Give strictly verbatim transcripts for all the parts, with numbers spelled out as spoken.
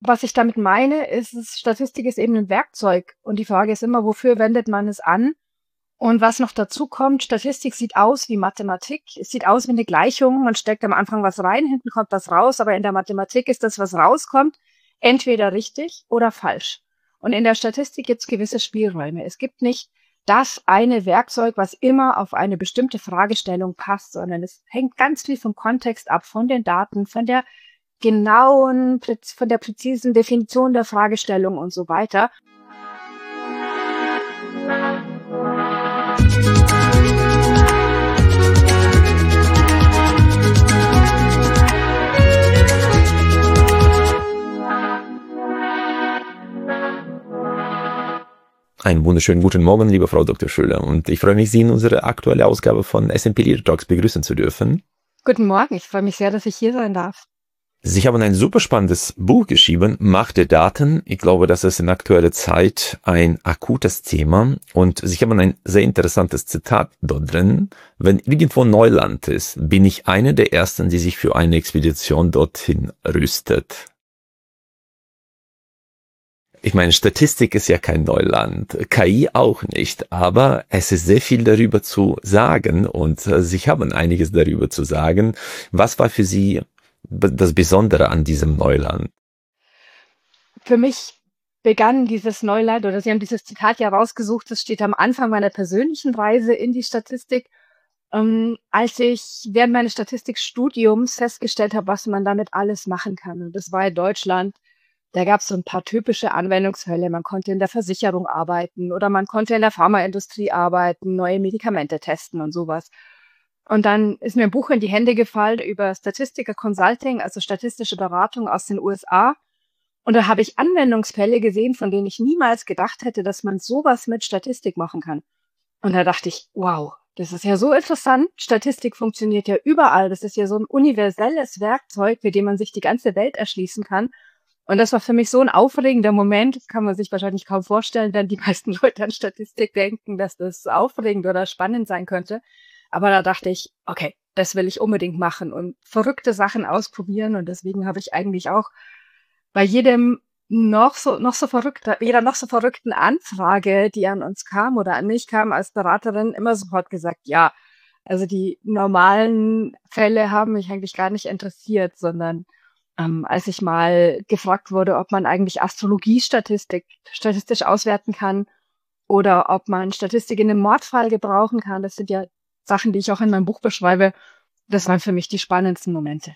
was ich damit meine, ist, es, Statistik ist eben ein Werkzeug. Und die Frage ist immer, wofür wendet man es an? Und was noch dazu kommt, Statistik sieht aus wie Mathematik. Es sieht aus wie eine Gleichung. Man steckt am Anfang was rein, hinten kommt was raus. Aber in der Mathematik ist das, was rauskommt, entweder richtig oder falsch. Und in der Statistik gibt es gewisse Spielräume. Es gibt nicht das eine Werkzeug, was immer auf eine bestimmte Fragestellung passt, sondern es hängt ganz viel vom Kontext ab, von den Daten, von der genauen, von der präzisen Definition der Fragestellung und so weiter. Einen wunderschönen guten Morgen, liebe Frau Doktor Schüller, und ich freue mich, Sie in unserer aktuellen Ausgabe von S and P Leader Talks begrüßen zu dürfen. Guten Morgen, ich freue mich sehr, dass ich hier sein darf. Sie haben ein super spannendes Buch geschrieben, Macht der Daten. Ich glaube, das ist in aktueller Zeit ein akutes Thema, und Sie haben ein sehr interessantes Zitat dort drin. Wenn irgendwo Neuland ist, bin ich einer der Ersten, die sich für eine Expedition dorthin rüstet. Ich meine, Statistik ist ja kein Neuland, K I auch nicht, aber es ist sehr viel darüber zu sagen, und äh, Sie haben einiges darüber zu sagen. Was war für Sie das Besondere an diesem Neuland? Für mich begann dieses Neuland, oder Sie haben dieses Zitat ja rausgesucht, das steht am Anfang meiner persönlichen Reise in die Statistik, ähm, als ich während meines Statistikstudiums festgestellt habe, was man damit alles machen kann. Und das war in Deutschland. Da gab es so ein paar typische Anwendungsfälle. Man konnte in der Versicherung arbeiten oder man konnte in der Pharmaindustrie arbeiten, neue Medikamente testen und sowas. Und dann ist mir ein Buch in die Hände gefallen über Statistical Consulting, also statistische Beratung aus den U S A. Und da habe ich Anwendungsfälle gesehen, von denen ich niemals gedacht hätte, dass man sowas mit Statistik machen kann. Und da dachte ich, wow, das ist ja so interessant. Statistik funktioniert ja überall. Das ist ja so ein universelles Werkzeug, mit dem man sich die ganze Welt erschließen kann. Und das war für mich so ein aufregender Moment, das kann man sich wahrscheinlich kaum vorstellen, wenn die meisten Leute an Statistik denken, dass das aufregend oder spannend sein könnte. Aber da dachte ich, okay, das will ich unbedingt machen und verrückte Sachen ausprobieren. Und deswegen habe ich eigentlich auch bei jedem noch so, noch so verrückter, jeder noch so verrückten Anfrage, die an uns kam oder an mich kam als Beraterin, immer sofort gesagt, ja, also die normalen Fälle haben mich eigentlich gar nicht interessiert, sondern Ähm, als ich mal gefragt wurde, ob man eigentlich Astrologie-Statistik statistisch auswerten kann oder ob man Statistik in einem Mordfall gebrauchen kann. Das sind ja Sachen, die ich auch in meinem Buch beschreibe. Das waren für mich die spannendsten Momente.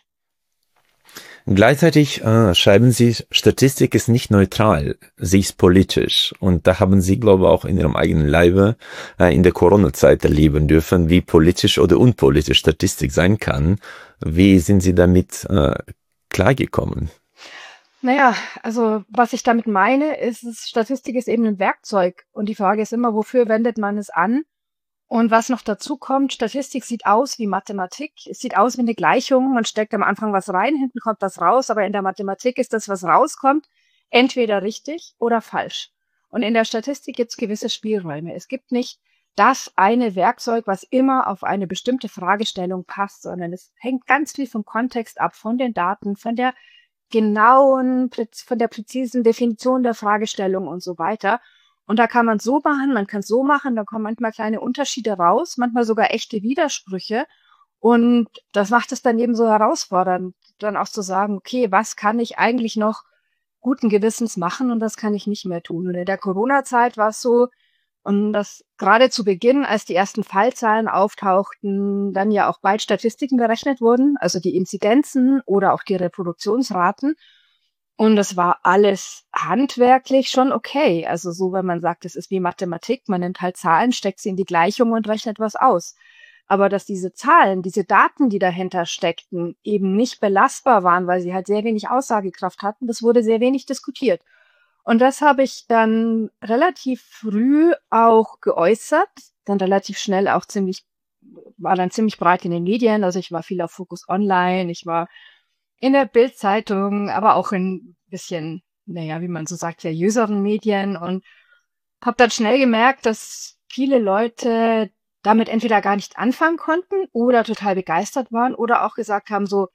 Gleichzeitig äh, schreiben Sie, Statistik ist nicht neutral, sie ist politisch. Und da haben Sie, glaube ich, auch in Ihrem eigenen Leibe äh, in der Corona-Zeit erleben dürfen, wie politisch oder unpolitisch Statistik sein kann. Wie sind Sie damit äh, klargekommen? Naja, also was ich damit meine, ist, es, Statistik ist eben ein Werkzeug. Und die Frage ist immer, wofür wendet man es an? Und was noch dazu kommt, Statistik sieht aus wie Mathematik. Es sieht aus wie eine Gleichung. Man steckt am Anfang was rein, hinten kommt was raus. Aber in der Mathematik ist das, was rauskommt, entweder richtig oder falsch. Und in der Statistik gibt es gewisse Spielräume. Es gibt nicht das eine Werkzeug, was immer auf eine bestimmte Fragestellung passt, sondern es hängt ganz viel vom Kontext ab, von den Daten, von der genauen, von der präzisen Definition der Fragestellung und so weiter. Und da kann man es so machen, man kann es so machen, da kommen manchmal kleine Unterschiede raus, manchmal sogar echte Widersprüche. Und das macht es dann eben so herausfordernd, dann auch zu sagen, okay, was kann ich eigentlich noch guten Gewissens machen und was kann ich nicht mehr tun. Und in der Corona-Zeit war es so, und das gerade zu Beginn, als die ersten Fallzahlen auftauchten, dann ja auch bald Statistiken berechnet wurden, also die Inzidenzen oder auch die Reproduktionsraten. Und das war alles handwerklich schon okay. Also so, wenn man sagt, es ist wie Mathematik, man nimmt halt Zahlen, steckt sie in die Gleichung und rechnet was aus. Aber dass diese Zahlen, diese Daten, die dahinter steckten, eben nicht belastbar waren, weil sie halt sehr wenig Aussagekraft hatten, das wurde sehr wenig diskutiert. Und das habe ich dann relativ früh auch geäußert, dann relativ schnell auch ziemlich, war dann ziemlich breit in den Medien. Also ich war viel auf Focus Online, ich war in der Bild-Zeitung, aber auch in ein bisschen, naja, wie man so sagt, seriöseren Medien, und habe dann schnell gemerkt, dass viele Leute damit entweder gar nicht anfangen konnten oder total begeistert waren oder auch gesagt haben so,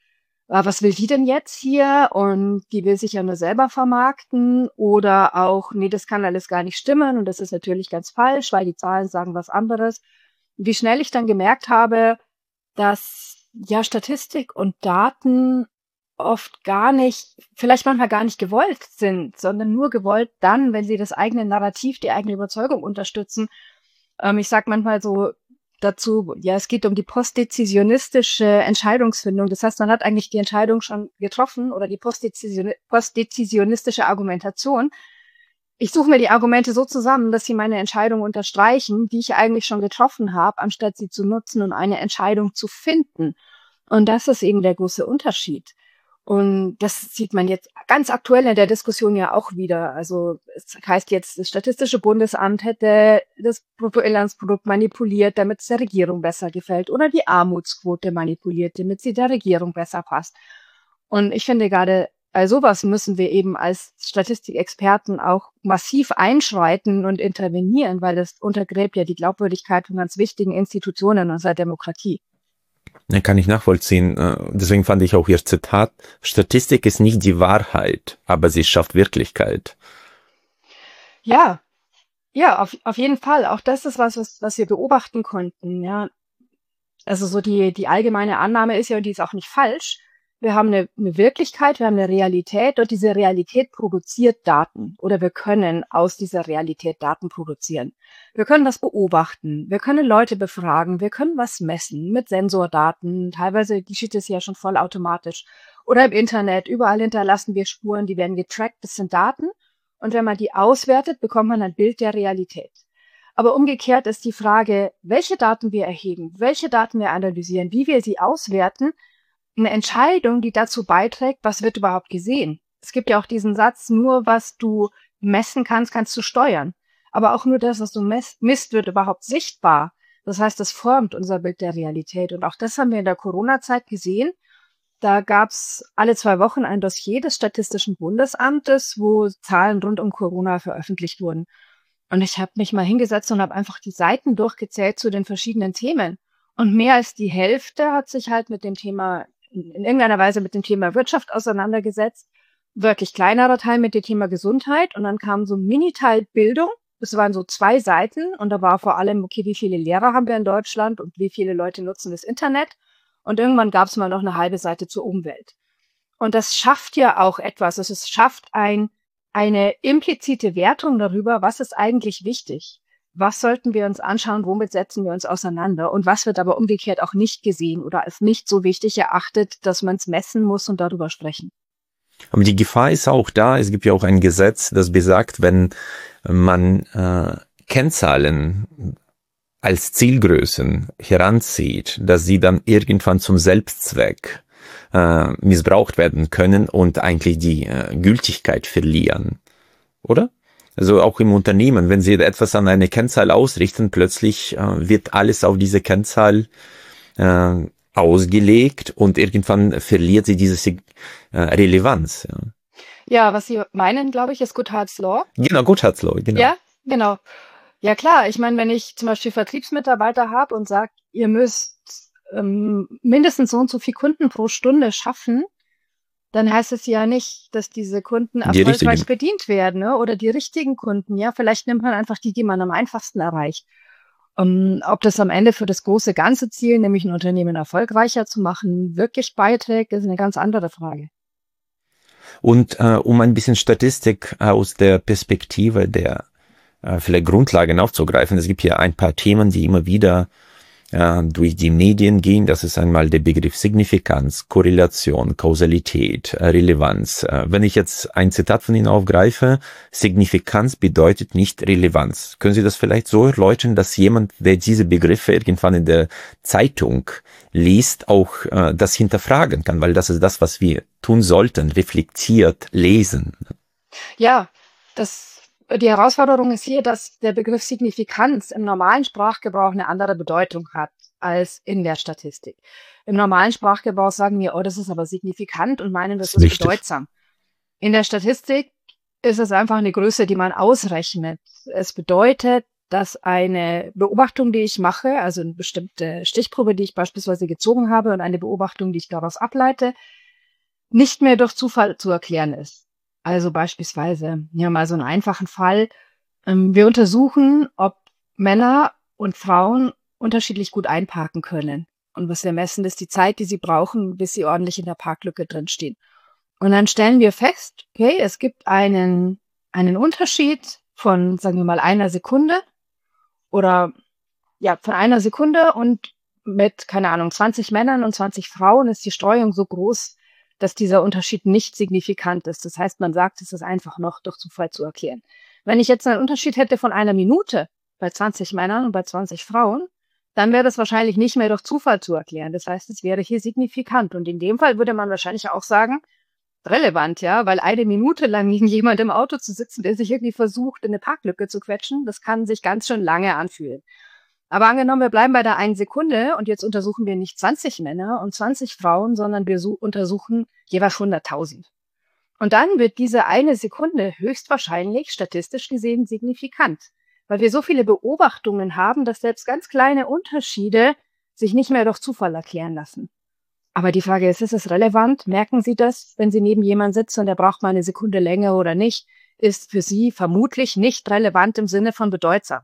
ah, was will die denn jetzt hier? Und die will sich ja nur selber vermarkten. Oder auch, nee, das kann alles gar nicht stimmen und das ist natürlich ganz falsch, weil die Zahlen sagen was anderes. Wie schnell ich dann gemerkt habe, dass ja Statistik und Daten oft gar nicht, vielleicht manchmal gar nicht gewollt sind, sondern nur gewollt dann, wenn sie das eigene Narrativ, die eigene Überzeugung unterstützen. Ähm, ich sage manchmal so dazu, ja, es geht um die postdezisionistische Entscheidungsfindung. Das heißt, man hat eigentlich die Entscheidung schon getroffen oder die postdezision postdezisionistische Argumentation. Ich suche mir die Argumente so zusammen, dass sie meine Entscheidung unterstreichen, die ich eigentlich schon getroffen habe, anstatt sie zu nutzen und eine Entscheidung zu finden. Und das ist eben der große Unterschied. Und das sieht man jetzt ganz aktuell in der Diskussion ja auch wieder. Also es heißt jetzt, das Statistische Bundesamt hätte das Bruttoinlandsprodukt manipuliert, damit es der Regierung besser gefällt, oder die Armutsquote manipuliert, damit sie der Regierung besser passt. Und ich finde gerade, bei sowas müssen wir eben als Statistikexperten auch massiv einschreiten und intervenieren, weil das untergräbt ja die Glaubwürdigkeit von ganz wichtigen Institutionen unserer Demokratie. Ja, kann ich nachvollziehen. Deswegen fand ich auch Ihr Zitat: Statistik ist nicht die Wahrheit, aber sie schafft Wirklichkeit. Ja, ja, auf, auf jeden Fall. Auch das ist was, was, was wir beobachten konnten. Ja, also so die, die allgemeine Annahme ist ja, und die ist auch nicht falsch, wir haben eine, eine Wirklichkeit, wir haben eine Realität und diese Realität produziert Daten oder wir können aus dieser Realität Daten produzieren. Wir können das beobachten, wir können Leute befragen, wir können was messen mit Sensordaten, teilweise geschieht es ja schon vollautomatisch oder im Internet, überall hinterlassen wir Spuren, die werden getrackt, das sind Daten und wenn man die auswertet, bekommt man ein Bild der Realität. Aber umgekehrt ist die Frage, welche Daten wir erheben, welche Daten wir analysieren, wie wir sie auswerten, eine Entscheidung, die dazu beiträgt, was wird überhaupt gesehen. Es gibt ja auch diesen Satz, nur was du messen kannst, kannst du steuern. Aber auch nur das, was du misst, wird überhaupt sichtbar. Das heißt, das formt unser Bild der Realität. Und auch das haben wir in der Corona-Zeit gesehen. Da gab es alle zwei Wochen ein Dossier des Statistischen Bundesamtes, wo Zahlen rund um Corona veröffentlicht wurden. Und ich habe mich mal hingesetzt und habe einfach die Seiten durchgezählt zu den verschiedenen Themen. Und mehr als die Hälfte hat sich halt mit dem Thema in irgendeiner Weise mit dem Thema Wirtschaft auseinandergesetzt, wirklich kleinerer Teil mit dem Thema Gesundheit und dann kam so ein Mini-Teil Bildung, das waren so zwei Seiten und da war vor allem, okay, wie viele Lehrer haben wir in Deutschland und wie viele Leute nutzen das Internet und irgendwann gab es mal noch eine halbe Seite zur Umwelt. Und das schafft ja auch etwas, also es schafft ein, eine implizite Wertung darüber, was ist eigentlich wichtig. Was sollten wir uns anschauen, womit setzen wir uns auseinander und was wird aber umgekehrt auch nicht gesehen oder als nicht so wichtig erachtet, dass man es messen muss und darüber sprechen. Aber die Gefahr ist auch da, es gibt ja auch ein Gesetz, das besagt, wenn man äh, Kennzahlen als Zielgrößen heranzieht, dass sie dann irgendwann zum Selbstzweck äh, missbraucht werden können und eigentlich die äh, Gültigkeit verlieren, oder? Also auch im Unternehmen, wenn Sie etwas an eine Kennzahl ausrichten, plötzlich äh, wird alles auf diese Kennzahl äh, ausgelegt und irgendwann verliert sie diese äh, Relevanz. Ja. Ja, was Sie meinen, glaube ich, ist Goodhart's Law. Genau, Goodhart's Law, genau. Ja, genau. Ja klar, ich meine, wenn ich zum Beispiel Vertriebsmitarbeiter habe und sage, ihr müsst ähm, mindestens so und so viel Kunden pro Stunde schaffen, dann heißt es ja nicht, dass diese Kunden Die erfolgreich richtigen. bedient werden, ne? Oder die richtigen Kunden. Ja, vielleicht nimmt man einfach die, die man am einfachsten erreicht. Um, ob das am Ende für das große ganze Ziel, nämlich ein Unternehmen erfolgreicher zu machen, wirklich beiträgt, ist eine ganz andere Frage. Und äh, um ein bisschen Statistik aus der Perspektive der äh, vielleicht Grundlagen aufzugreifen, es gibt hier ein paar Themen, die immer wieder äh, durch die Medien gehen. Das ist einmal der Begriff Signifikanz, Korrelation, Kausalität, äh, Relevanz. Äh, wenn ich jetzt ein Zitat von Ihnen aufgreife, Signifikanz bedeutet nicht Relevanz. Können Sie das vielleicht so erläutern, dass jemand, der diese Begriffe irgendwann in der Zeitung liest, auch äh, das hinterfragen kann? Weil das ist das, was wir tun sollten, reflektiert lesen. Ja, das Die Herausforderung ist hier, dass der Begriff Signifikanz im normalen Sprachgebrauch eine andere Bedeutung hat als in der Statistik. Im normalen Sprachgebrauch sagen wir, oh, das ist aber signifikant und meinen, das ist Richtig. bedeutsam. In der Statistik ist es einfach eine Größe, die man ausrechnet. Es bedeutet, dass eine Beobachtung, die ich mache, also eine bestimmte Stichprobe, die ich beispielsweise gezogen habe und eine Beobachtung, die ich daraus ableite, nicht mehr durch Zufall zu erklären ist. Also beispielsweise, ja mal so einen einfachen Fall. Ähm, wir untersuchen, ob Männer und Frauen unterschiedlich gut einparken können. Und was wir messen, ist die Zeit, die sie brauchen, bis sie ordentlich in der Parklücke drinstehen. Und dann stellen wir fest, okay, es gibt einen, einen Unterschied von, sagen wir mal, einer Sekunde oder ja, von einer Sekunde, und mit, keine Ahnung, zwanzig Männern und zwanzig Frauen ist die Streuung so groß, dass dieser Unterschied nicht signifikant ist. Das heißt, man sagt, es ist einfach noch durch Zufall zu erklären. Wenn ich jetzt einen Unterschied hätte von einer Minute bei zwanzig Männern und bei zwanzig Frauen, dann wäre das wahrscheinlich nicht mehr durch Zufall zu erklären. Das heißt, es wäre hier signifikant. Und in dem Fall würde man wahrscheinlich auch sagen, relevant, ja, weil eine Minute lang neben jemand im Auto zu sitzen, der sich irgendwie versucht, in eine Parklücke zu quetschen, das kann sich ganz schön lange anfühlen. Aber angenommen, wir bleiben bei der einen Sekunde und jetzt untersuchen wir nicht zwanzig Männer und zwanzig Frauen, sondern wir untersuchen jeweils hunderttausend. Und dann wird diese eine Sekunde höchstwahrscheinlich statistisch gesehen signifikant, weil wir so viele Beobachtungen haben, dass selbst ganz kleine Unterschiede sich nicht mehr durch Zufall erklären lassen. Aber die Frage ist, ist es relevant? Merken Sie das, wenn Sie neben jemandem sitzen und der braucht mal eine Sekunde länger oder nicht? Ist für Sie vermutlich nicht relevant im Sinne von bedeutsam.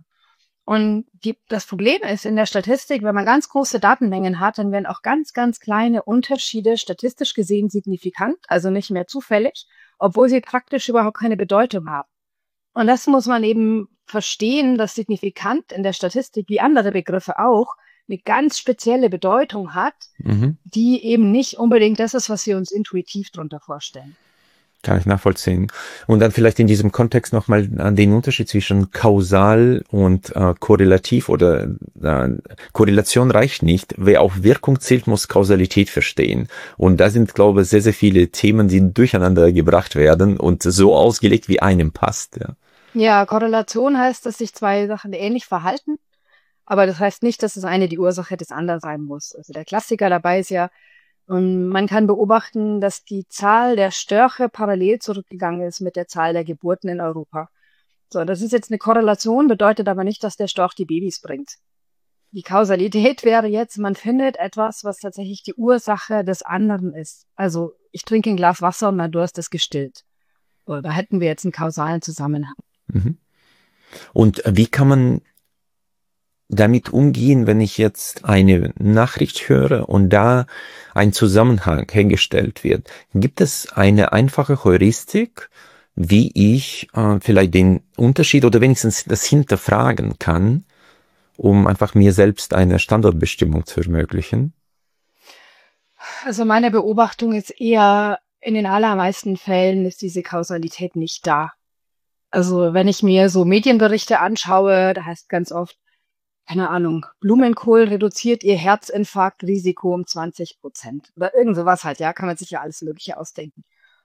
Und die, das Problem ist in der Statistik, wenn man ganz große Datenmengen hat, dann werden auch ganz, ganz kleine Unterschiede statistisch gesehen signifikant, also nicht mehr zufällig, obwohl sie praktisch überhaupt keine Bedeutung haben. Und das muss man eben verstehen, dass signifikant in der Statistik, wie andere Begriffe auch, eine ganz spezielle Bedeutung hat, mhm. die eben nicht unbedingt das ist, was wir uns intuitiv darunter vorstellen. Kann ich nachvollziehen. Und dann vielleicht in diesem Kontext nochmal an den Unterschied zwischen kausal und äh, korrelativ oder äh, Korrelation reicht nicht. Wer auf Wirkung zählt, muss Kausalität verstehen. Und da sind, glaube ich, sehr, sehr viele Themen, die durcheinander gebracht werden und so ausgelegt, wie einem passt. Ja, ja, Korrelation heißt, dass sich zwei Sachen ähnlich verhalten, aber das heißt nicht, dass das eine die Ursache des anderen sein muss. Also der Klassiker dabei ist ja, und man kann beobachten, dass die Zahl der Störche parallel zurückgegangen ist mit der Zahl der Geburten in Europa. So, das ist jetzt eine Korrelation, bedeutet aber nicht, dass der Storch die Babys bringt. Die Kausalität wäre jetzt, man findet etwas, was tatsächlich die Ursache des anderen ist. Also ich trinke ein Glas Wasser und mein Durst ist gestillt. So, da hätten wir jetzt einen kausalen Zusammenhang. Mhm. Und wie kann man damit umgehen, wenn ich jetzt eine Nachricht höre und da ein Zusammenhang hergestellt wird? Gibt es eine einfache Heuristik, wie ich äh, vielleicht den Unterschied oder wenigstens das hinterfragen kann, um einfach mir selbst eine Standortbestimmung zu ermöglichen? Also meine Beobachtung ist eher, in den allermeisten Fällen ist diese Kausalität nicht da. Also wenn ich mir so Medienberichte anschaue, da heißt ganz oft, keine Ahnung, Blumenkohl reduziert ihr Herzinfarktrisiko um zwanzig Prozent. Oder irgend sowas halt, ja, kann man sich ja alles Mögliche ausdenken.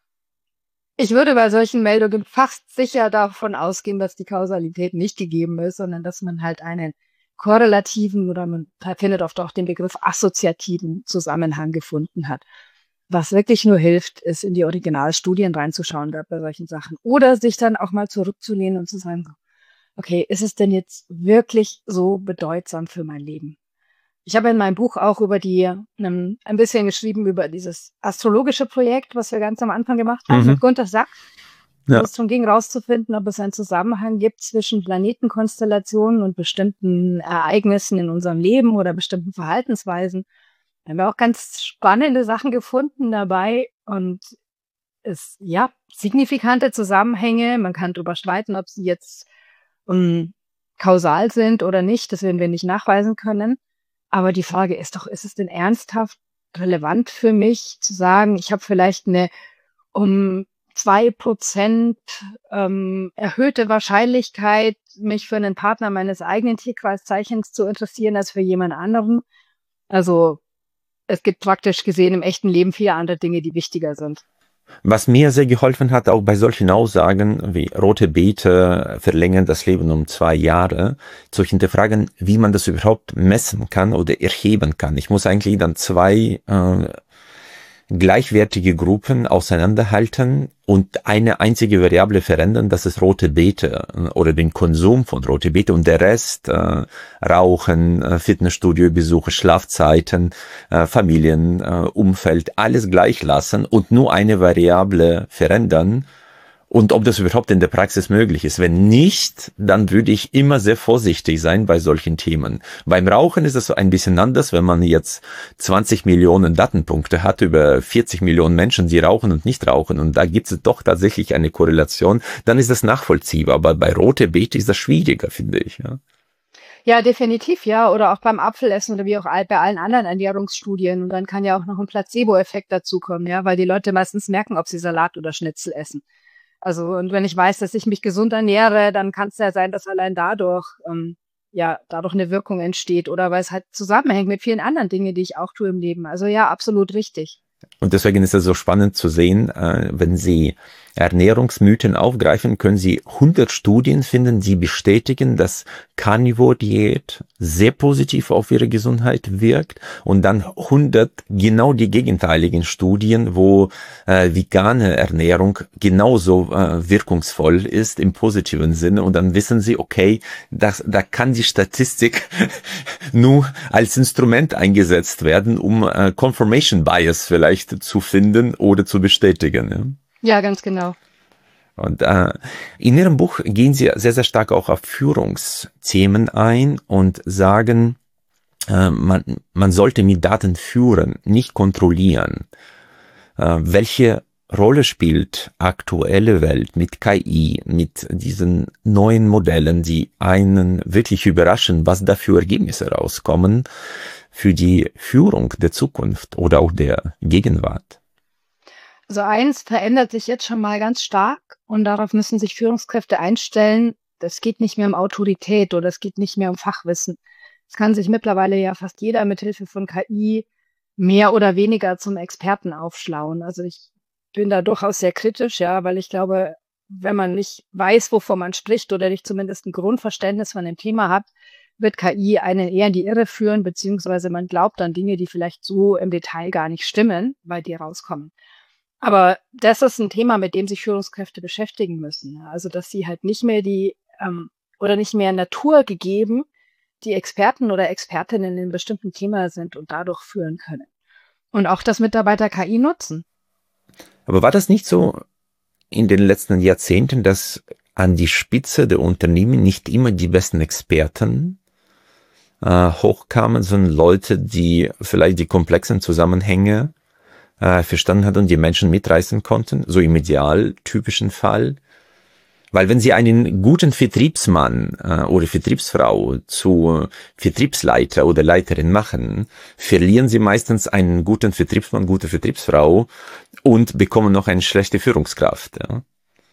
Ich würde bei solchen Meldungen fast sicher davon ausgehen, dass die Kausalität nicht gegeben ist, sondern dass man halt einen korrelativen oder man findet oft auch den Begriff assoziativen Zusammenhang gefunden hat. Was wirklich nur hilft, ist in die Originalstudien reinzuschauen bei solchen Sachen. Oder sich dann auch mal zurückzulehnen und zu sagen, okay, ist es denn jetzt wirklich so bedeutsam für mein Leben? Ich habe in meinem Buch auch über die, ähm, ein bisschen geschrieben über dieses astrologische Projekt, was wir ganz am Anfang gemacht haben, mhm. mit Gunter Sack, ja. wo es darum ging, rauszufinden, ob es einen Zusammenhang gibt zwischen Planetenkonstellationen und bestimmten Ereignissen in unserem Leben oder bestimmten Verhaltensweisen. Da haben wir auch ganz spannende Sachen gefunden dabei und es, ja, signifikante Zusammenhänge. Man kann darüber streiten, ob sie jetzt um, kausal sind oder nicht, das werden wir nicht nachweisen können. Aber die Frage ist doch, ist es denn ernsthaft relevant für mich zu sagen, ich habe vielleicht eine um zwei Prozent ähm, erhöhte Wahrscheinlichkeit, mich für einen Partner meines eigenen Tierkreiszeichens zu interessieren, als für jemand anderen? Also es gibt praktisch gesehen im echten Leben viele andere Dinge, die wichtiger sind. Was mir sehr geholfen hat, auch bei solchen Aussagen wie rote Beete verlängern das Leben um zwei Jahre, zu hinterfragen, wie man das überhaupt messen kann oder erheben kann. Ich muss eigentlich dann zwei äh, gleichwertige Gruppen auseinanderhalten und eine einzige Variable verändern, das ist rote Beete oder den Konsum von rote Beete, und der Rest, äh, Rauchen, äh, Fitnessstudio-Besuche, Schlafzeiten, äh, Familien, äh, Umfeld, alles gleich lassen und nur eine Variable verändern. Und ob das überhaupt in der Praxis möglich ist. Wenn nicht, dann würde ich immer sehr vorsichtig sein bei solchen Themen. Beim Rauchen ist es so ein bisschen anders, wenn man jetzt zwanzig Millionen Datenpunkte hat über vierzig Millionen Menschen, die rauchen und nicht rauchen, und da gibt es doch tatsächlich eine Korrelation, dann ist das nachvollziehbar. Aber bei rote Beete ist das schwieriger, finde ich. Ja. Ja, definitiv, ja. Oder auch beim Apfelessen oder wie auch all, bei allen anderen Ernährungsstudien. Und dann kann ja auch noch ein Placebo-Effekt dazukommen, ja, weil die Leute meistens merken, ob sie Salat oder Schnitzel essen. Also, und wenn ich weiß, dass ich mich gesund ernähre, dann kann es ja sein, dass allein dadurch, ähm, ja, dadurch eine Wirkung entsteht oder weil es halt zusammenhängt mit vielen anderen Dingen, die ich auch tue im Leben. Also ja, absolut richtig. Und deswegen ist es so spannend zu sehen, äh, wenn Sie Ernährungsmythen aufgreifen, können Sie hundert Studien finden, die bestätigen, dass Carnivore-Diät sehr positiv auf Ihre Gesundheit wirkt, und dann hundert genau die gegenteiligen Studien, wo äh, vegane Ernährung genauso äh, wirkungsvoll ist im positiven Sinne, und dann wissen Sie, okay, das, da kann die Statistik nur als Instrument eingesetzt werden, um äh, Confirmation Bias vielleicht zu finden oder zu bestätigen. Ja? Ja, ganz genau. Und äh, in Ihrem Buch gehen Sie sehr, sehr stark auch auf Führungsthemen ein und sagen, äh, man, man sollte mit Daten führen, nicht kontrollieren. Äh, welche Rolle spielt aktuelle Welt mit K I, mit diesen neuen Modellen, die einen wirklich überraschen, was da für Ergebnisse rauskommen für die Führung der Zukunft oder auch der Gegenwart? Also eins verändert sich jetzt schon mal ganz stark und darauf müssen sich Führungskräfte einstellen. Das geht nicht mehr um Autorität oder es geht nicht mehr um Fachwissen. Es kann sich mittlerweile ja fast jeder mit Hilfe von K I mehr oder weniger zum Experten aufschlauen. Also ich bin da durchaus sehr kritisch, ja, weil ich glaube, wenn man nicht weiß, wovon man spricht oder nicht zumindest ein Grundverständnis von dem Thema hat, wird K I einen eher in die Irre führen, beziehungsweise man glaubt an Dinge, die vielleicht so im Detail gar nicht stimmen, weil die rauskommen. Aber das ist ein Thema, mit dem sich Führungskräfte beschäftigen müssen. Ja. Also, dass sie halt nicht mehr die ähm, oder nicht mehr naturgegeben die Experten oder Expertinnen in einem bestimmten Thema sind und dadurch führen können. Und auch, dass Mitarbeiter K I nutzen. Aber war das nicht so in den letzten Jahrzehnten, dass an die Spitze der Unternehmen nicht immer die besten Experten äh, hochkamen, sondern Leute, die vielleicht die komplexen Zusammenhänge äh, verstanden hatten und die Menschen mitreißen konnten, so im idealtypischen Fall? Weil wenn Sie einen guten Vertriebsmann äh, oder Vertriebsfrau zu Vertriebsleiter oder Leiterin machen, verlieren Sie meistens einen guten Vertriebsmann, gute Vertriebsfrau und bekommen noch eine schlechte Führungskraft. Ja,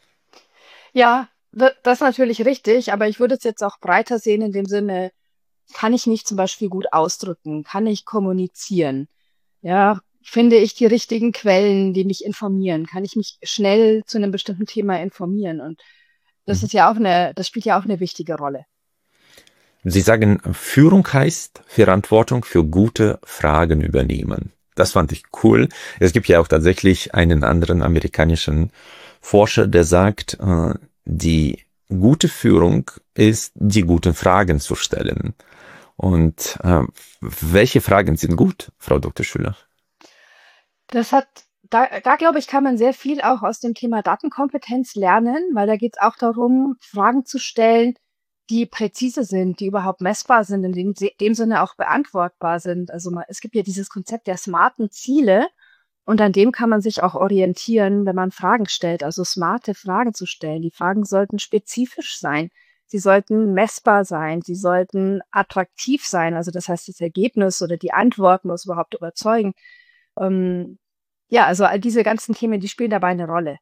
Ja, da- das ist natürlich richtig, aber ich würde es jetzt auch breiter sehen in dem Sinne, kann ich mich zum Beispiel gut ausdrücken? Kann ich kommunizieren? Ja, finde ich die richtigen Quellen, die mich informieren? Kann ich mich schnell zu einem bestimmten Thema informieren? Und das ist ja auch eine, das spielt ja auch eine wichtige Rolle. Sie sagen, Führung heißt Verantwortung für gute Fragen übernehmen. Das fand ich cool. Es gibt ja auch tatsächlich einen anderen amerikanischen Forscher, der sagt, äh, die gute Führung ist, die guten Fragen zu stellen. Und äh, welche Fragen sind gut, Frau Doktor Schüller? Das hat, da, da glaube ich, kann man sehr viel auch aus dem Thema Datenkompetenz lernen, weil da geht es auch darum, Fragen zu stellen, die präzise sind, die überhaupt messbar sind, in dem, dem Sinne auch beantwortbar sind. Also man, es gibt ja dieses Konzept der smarten Ziele und an dem kann man sich auch orientieren, wenn man Fragen stellt, also smarte Fragen zu stellen. Die Fragen sollten spezifisch sein. Sie sollten messbar sein. Sie sollten attraktiv sein. Also das heißt, das Ergebnis oder die Antwort muss überhaupt überzeugen. Ähm, ja, also all diese ganzen Themen, die spielen dabei eine Rolle.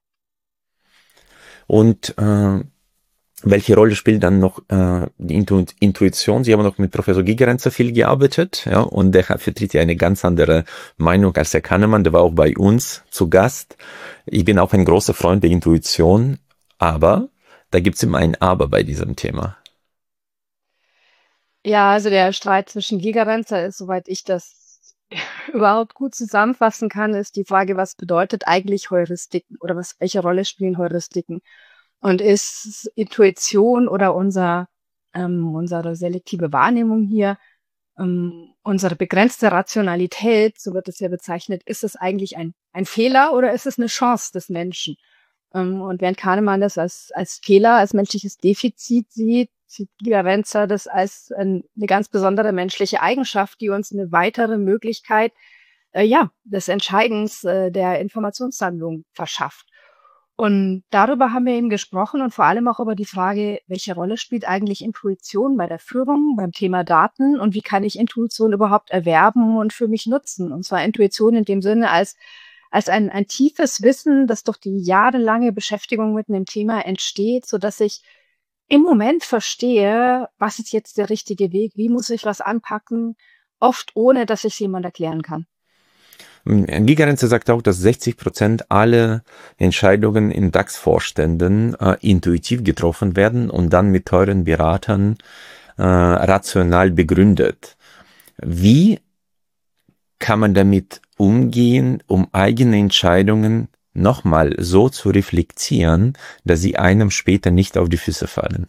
Und äh, welche Rolle spielt dann noch äh, die Intu Intuition? Sie haben noch mit Professor Gigerenzer viel gearbeitet, ja, und der hat, vertritt ja eine ganz andere Meinung als Herr Kahnemann. Der war auch bei uns zu Gast. Ich bin auch ein großer Freund der Intuition, aber da gibt's immer ein Aber bei diesem Thema. Ja, also der Streit zwischen Gigerenzer ist, soweit ich das überhaupt gut zusammenfassen kann, ist die Frage, was bedeutet eigentlich Heuristiken oder was, welche Rolle spielen Heuristiken? Und ist Intuition oder unser, ähm, unsere selektive Wahrnehmung hier, ähm, unsere begrenzte Rationalität, so wird es ja bezeichnet, ist es eigentlich ein, ein Fehler oder ist es eine Chance des Menschen? Ähm, und während Kahnemann das als, als Fehler, als menschliches Defizit sieht, sieht Giga Renzer das als ein, eine ganz besondere menschliche Eigenschaft, die uns eine weitere Möglichkeit, äh, ja, des Entscheidens äh, der Informationssammlung verschafft. Und darüber haben wir eben gesprochen und vor allem auch über die Frage, welche Rolle spielt eigentlich Intuition bei der Führung, beim Thema Daten und wie kann ich Intuition überhaupt erwerben und für mich nutzen? Und zwar Intuition in dem Sinne als, als ein, ein tiefes Wissen, das durch die jahrelange Beschäftigung mit einem Thema entsteht, sodass ich im Moment verstehe, was ist jetzt der richtige Weg, wie muss ich was anpacken, oft ohne, dass ich es jemand erklären kann. Giga Renzer sagt auch, dass sechzig Prozent aller Entscheidungen in DAX-Vorständen äh, intuitiv getroffen werden und dann mit teuren Beratern äh, rational begründet. Wie kann man damit umgehen, um eigene Entscheidungen nochmal so zu reflektieren, dass sie einem später nicht auf die Füße fallen?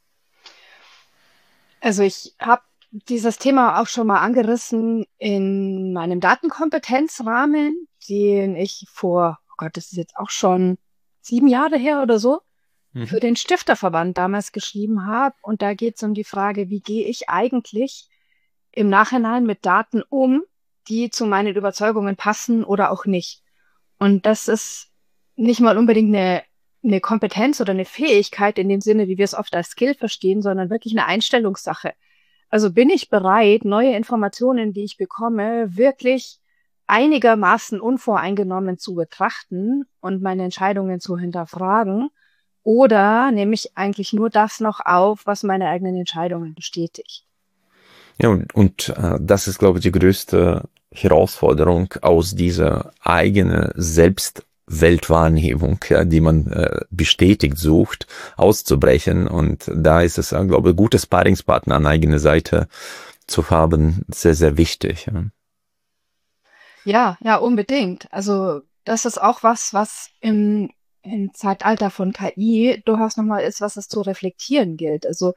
Also ich habe dieses Thema auch schon mal angerissen in meinem Datenkompetenzrahmen, den ich vor, oh Gott, das ist jetzt auch schon sieben Jahre her oder so, mhm. für den Stifterverband damals geschrieben habe. Und da geht es um die Frage, wie gehe ich eigentlich im Nachhinein mit Daten um, die zu meinen Überzeugungen passen oder auch nicht. Und das ist nicht mal unbedingt eine, eine Kompetenz oder eine Fähigkeit in dem Sinne, wie wir es oft als Skill verstehen, sondern wirklich eine Einstellungssache. Also bin ich bereit, neue Informationen, die ich bekomme, wirklich einigermaßen unvoreingenommen zu betrachten und meine Entscheidungen zu hinterfragen? Oder nehme ich eigentlich nur das noch auf, was meine eigenen Entscheidungen bestätigt? Ja, und, und äh, das ist, glaube ich, die größte Herausforderung aus dieser eigenen Selbstweltwahrnehmung, ja, die man äh, bestätigt sucht, auszubrechen. Und da ist es, äh, glaube ich, gute Sparringspartner an eigener Seite zu haben, sehr, sehr wichtig. Ja, ja, ja, unbedingt. Also das ist auch was, was im, im Zeitalter von K I durchaus nochmal ist, was es zu reflektieren gilt. Also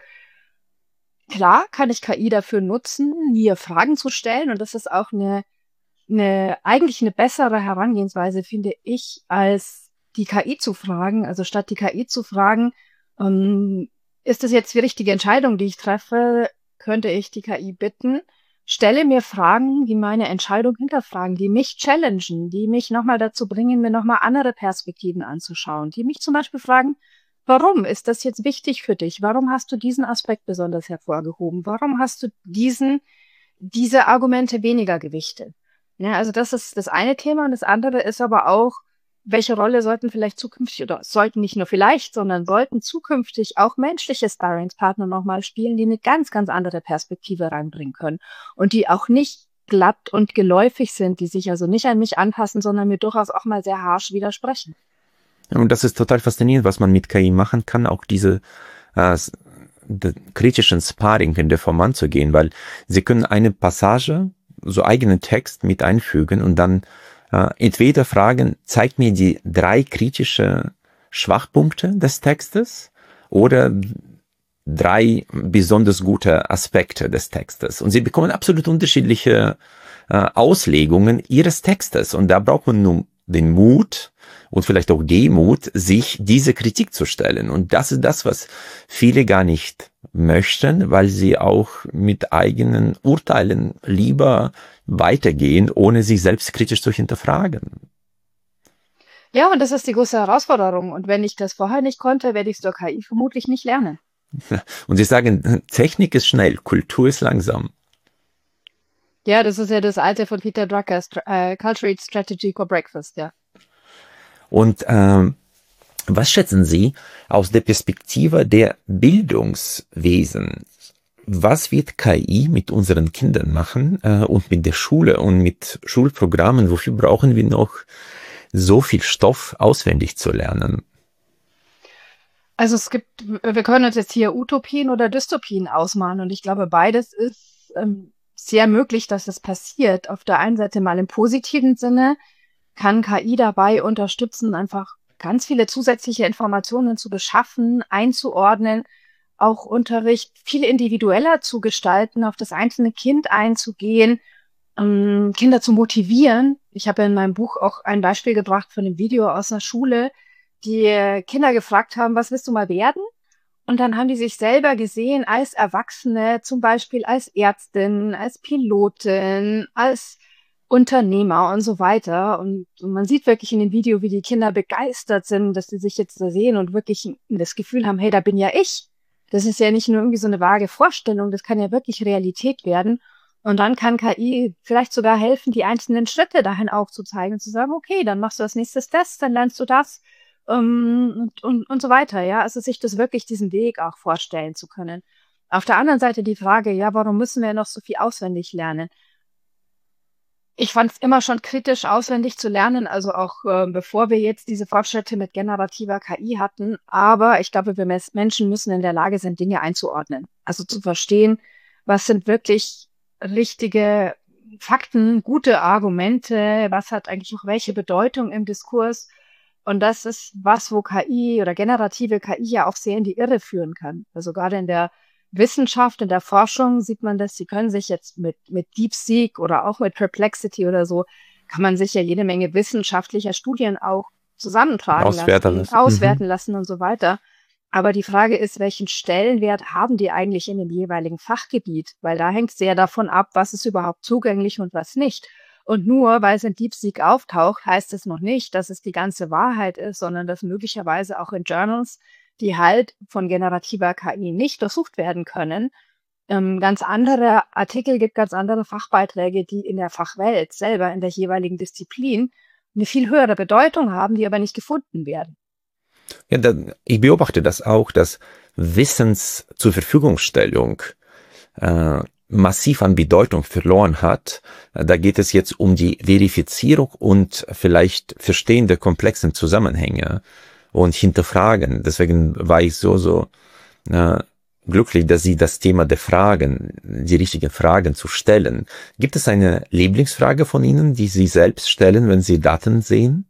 klar kann ich K I dafür nutzen, mir Fragen zu stellen. Und das ist auch eine, eine eigentlich eine bessere Herangehensweise, finde ich, als die K I zu fragen. Also statt die K I zu fragen, ähm, ist das jetzt die richtige Entscheidung, die ich treffe, könnte ich die K I bitten, stelle mir Fragen, die meine Entscheidung hinterfragen, die mich challengen, die mich nochmal dazu bringen, mir nochmal andere Perspektiven anzuschauen, die mich zum Beispiel fragen, warum ist das jetzt wichtig für dich? Warum hast du diesen Aspekt besonders hervorgehoben? Warum hast du diesen, diese Argumente weniger gewichtet? Ja, also das ist das eine Thema. Und das andere ist aber auch, welche Rolle sollten vielleicht zukünftig oder sollten nicht nur vielleicht, sondern sollten zukünftig auch menschliche Sparringspartner nochmal spielen, die eine ganz, ganz andere Perspektive reinbringen können und die auch nicht glatt und geläufig sind, die sich also nicht an mich anpassen, sondern mir durchaus auch mal sehr harsch widersprechen. Und das ist total faszinierend, was man mit K I machen kann, auch diese äh, kritischen Sparring in der Form anzugehen, weil sie können eine Passage, so eigenen Text mit einfügen und dann äh, entweder fragen, zeig mir die drei kritische Schwachpunkte des Textes oder drei besonders gute Aspekte des Textes. Und sie bekommen absolut unterschiedliche äh, Auslegungen ihres Textes. Und da braucht man nur den Mut und vielleicht auch Demut, sich diese Kritik zu stellen. Und das ist das, was viele gar nicht möchten, weil sie auch mit eigenen Urteilen lieber weitergehen, ohne sich selbst kritisch zu hinterfragen. Ja, und das ist die große Herausforderung. Und wenn ich das vorher nicht konnte, werde ich es durch K I vermutlich nicht lernen. Und sie sagen, Technik ist schnell, Kultur ist langsam. Ja, das ist ja das alte von Peter Drucker, uh, Culture Eats Strategy for Breakfast, ja. Und ähm, was schätzen Sie aus der Perspektive der Bildungswesen? Was wird K I mit unseren Kindern machen äh, und mit der Schule und mit Schulprogrammen? Wofür brauchen wir noch so viel Stoff auswendig zu lernen? Also es gibt, wir können uns jetzt hier Utopien oder Dystopien ausmalen und ich glaube, beides ist ähm, sehr möglich, dass es passiert. Auf der einen Seite mal im positiven Sinne kann K I dabei unterstützen, einfach ganz viele zusätzliche Informationen zu beschaffen, einzuordnen, auch Unterricht viel individueller zu gestalten, auf das einzelne Kind einzugehen, ähm, Kinder zu motivieren. Ich habe in meinem Buch auch ein Beispiel gebracht von einem Video aus einer Schule, die Kinder gefragt haben, was willst du mal werden? Und dann haben die sich selber gesehen als Erwachsene, zum Beispiel als Ärztin, als Pilotin, als Unternehmer und so weiter. Und, und man sieht wirklich in dem Video, wie die Kinder begeistert sind, dass sie sich jetzt da sehen und wirklich das Gefühl haben, hey, da bin ja ich. Das ist ja nicht nur irgendwie so eine vage Vorstellung, das kann ja wirklich Realität werden. Und dann kann K I vielleicht sogar helfen, die einzelnen Schritte dahin aufzuzeigen und zu sagen, okay, dann machst du das nächste Test, dann lernst du das ähm, und, und, und so weiter. Ja, also sich das wirklich diesen Weg auch vorstellen zu können. Auf der anderen Seite die Frage, ja, warum müssen wir noch so viel auswendig lernen? Ich fand es immer schon kritisch, auswendig zu lernen, also auch äh, bevor wir jetzt diese Fortschritte mit generativer K I hatten. Aber ich glaube, wir Mes- Menschen müssen in der Lage sein, Dinge einzuordnen. Also zu verstehen, was sind wirklich richtige Fakten, gute Argumente, was hat eigentlich auch welche Bedeutung im Diskurs. Und das ist was, wo K I oder generative K I ja auch sehr in die Irre führen kann. Also gerade in der Wissenschaft, in der Forschung sieht man das, sie können sich jetzt mit, mit DeepSeek oder auch mit Perplexity oder so, kann man sich ja jede Menge wissenschaftlicher Studien auch zusammentragen Auswerten lassen, lassen. auswerten Mhm. lassen und so weiter. Aber die Frage ist, welchen Stellenwert haben die eigentlich in dem jeweiligen Fachgebiet? Weil da hängt es sehr davon ab, was ist überhaupt zugänglich und was nicht. Und nur weil es in DeepSeek auftaucht, heißt es noch nicht, dass es die ganze Wahrheit ist, sondern dass möglicherweise auch in Journals, die halt von generativer K I nicht durchsucht werden können, ähm, ganz andere Artikel gibt, ganz andere Fachbeiträge, die in der Fachwelt selber, in der jeweiligen Disziplin, eine viel höhere Bedeutung haben, die aber nicht gefunden werden. Ja, da, ich beobachte das auch, dass Wissens zur Verfügungstellung äh, massiv an Bedeutung verloren hat. Da geht es jetzt um die Verifizierung und vielleicht Verstehen der komplexen Zusammenhänge und Hinterfragen. Deswegen war ich so, so äh, glücklich, dass Sie das Thema der Fragen, die richtigen Fragen zu stellen. Gibt es eine Lieblingsfrage von Ihnen, die Sie selbst stellen, wenn Sie Daten sehen?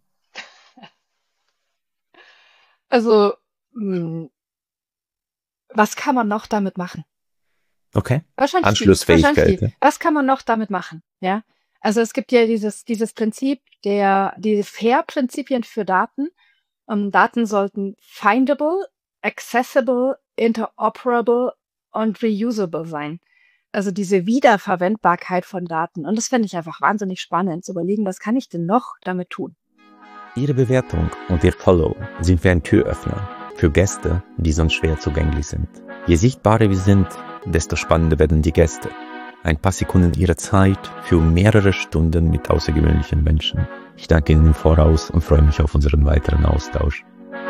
Also, mh, was kann man noch damit machen? Okay. Wahrscheinlich viel. Anschlussfähigkeit. Wahrscheinlich viel. Ja. Was kann man noch damit machen? Ja. Also es gibt ja dieses, dieses Prinzip der, die Fair-Prinzipien für Daten. Ähm, Daten sollten findable, accessible, interoperable und reusable sein. Also diese Wiederverwendbarkeit von Daten. Und das finde ich einfach wahnsinnig spannend, zu überlegen, was kann ich denn noch damit tun? Ihre Bewertung und Ihr Follow sind wie ein Türöffner für Gäste, die sonst schwer zugänglich sind. Je sichtbarer wir sind, desto spannender werden die Gäste. Ein paar Sekunden Ihrer Zeit für mehrere Stunden mit außergewöhnlichen Menschen. Ich danke Ihnen im Voraus und freue mich auf unseren weiteren Austausch.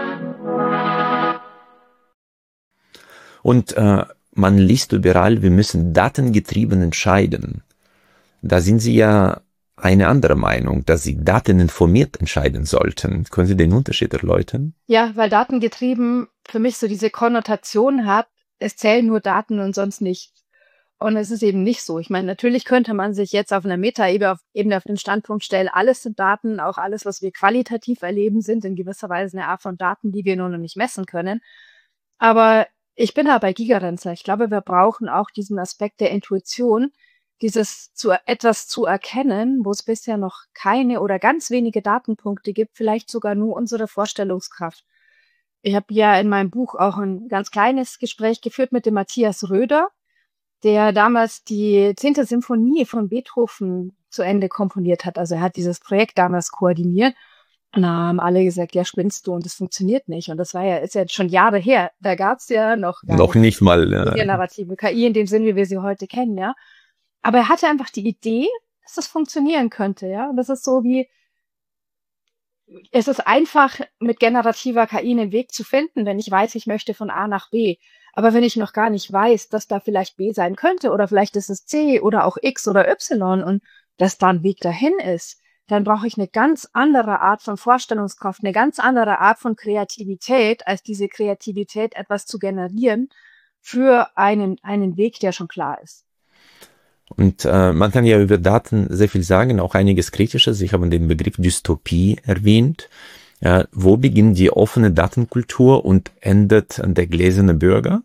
Und äh, man liest überall, wir müssen datengetrieben entscheiden. Da sind Sie ja eine andere Meinung, dass Sie dateninformiert entscheiden sollten. Können Sie den Unterschied erläutern? Ja, weil datengetrieben für mich so diese Konnotation hat, es zählen nur Daten und sonst nichts. Und es ist eben nicht so. Ich meine, natürlich könnte man sich jetzt auf einer Metaebene auf, Ebene auf den Standpunkt stellen, alles sind Daten, auch alles, was wir qualitativ erleben, sind in gewisser Weise eine Art von Daten, die wir nur noch nicht messen können. Aber ich bin da bei Gigerenzer. Ich glaube, wir brauchen auch diesen Aspekt der Intuition, dieses zu etwas zu erkennen, wo es bisher noch keine oder ganz wenige Datenpunkte gibt, vielleicht sogar nur unsere Vorstellungskraft. Ich habe ja in meinem Buch auch ein ganz kleines Gespräch geführt mit dem Matthias Röder, der damals die zehnte Symphonie von Beethoven zu Ende komponiert hat. Also er hat dieses Projekt damals koordiniert. Und da haben alle gesagt, ja, spinnst du und das funktioniert nicht. Und das war ja, ist ja schon Jahre her. Da gab's ja noch gar Noch nicht mal. die Ja. generative K I in dem Sinn, wie wir sie heute kennen, ja. Aber er hatte einfach die Idee, dass das funktionieren könnte, ja. Und das ist so wie, es ist einfach, mit generativer K I einen Weg zu finden, wenn ich weiß, ich möchte von A nach B. Aber wenn ich noch gar nicht weiß, dass da vielleicht B sein könnte oder vielleicht ist es C oder auch X oder Y und dass da ein Weg dahin ist, dann brauche ich eine ganz andere Art von Vorstellungskraft, eine ganz andere Art von Kreativität, als diese Kreativität etwas zu generieren für einen, einen Weg, der schon klar ist. Und äh, man kann ja über Daten sehr viel sagen, auch einiges Kritisches. Sie haben den Begriff Dystopie erwähnt. Äh, wo beginnt die offene Datenkultur und endet der gläserne Bürger?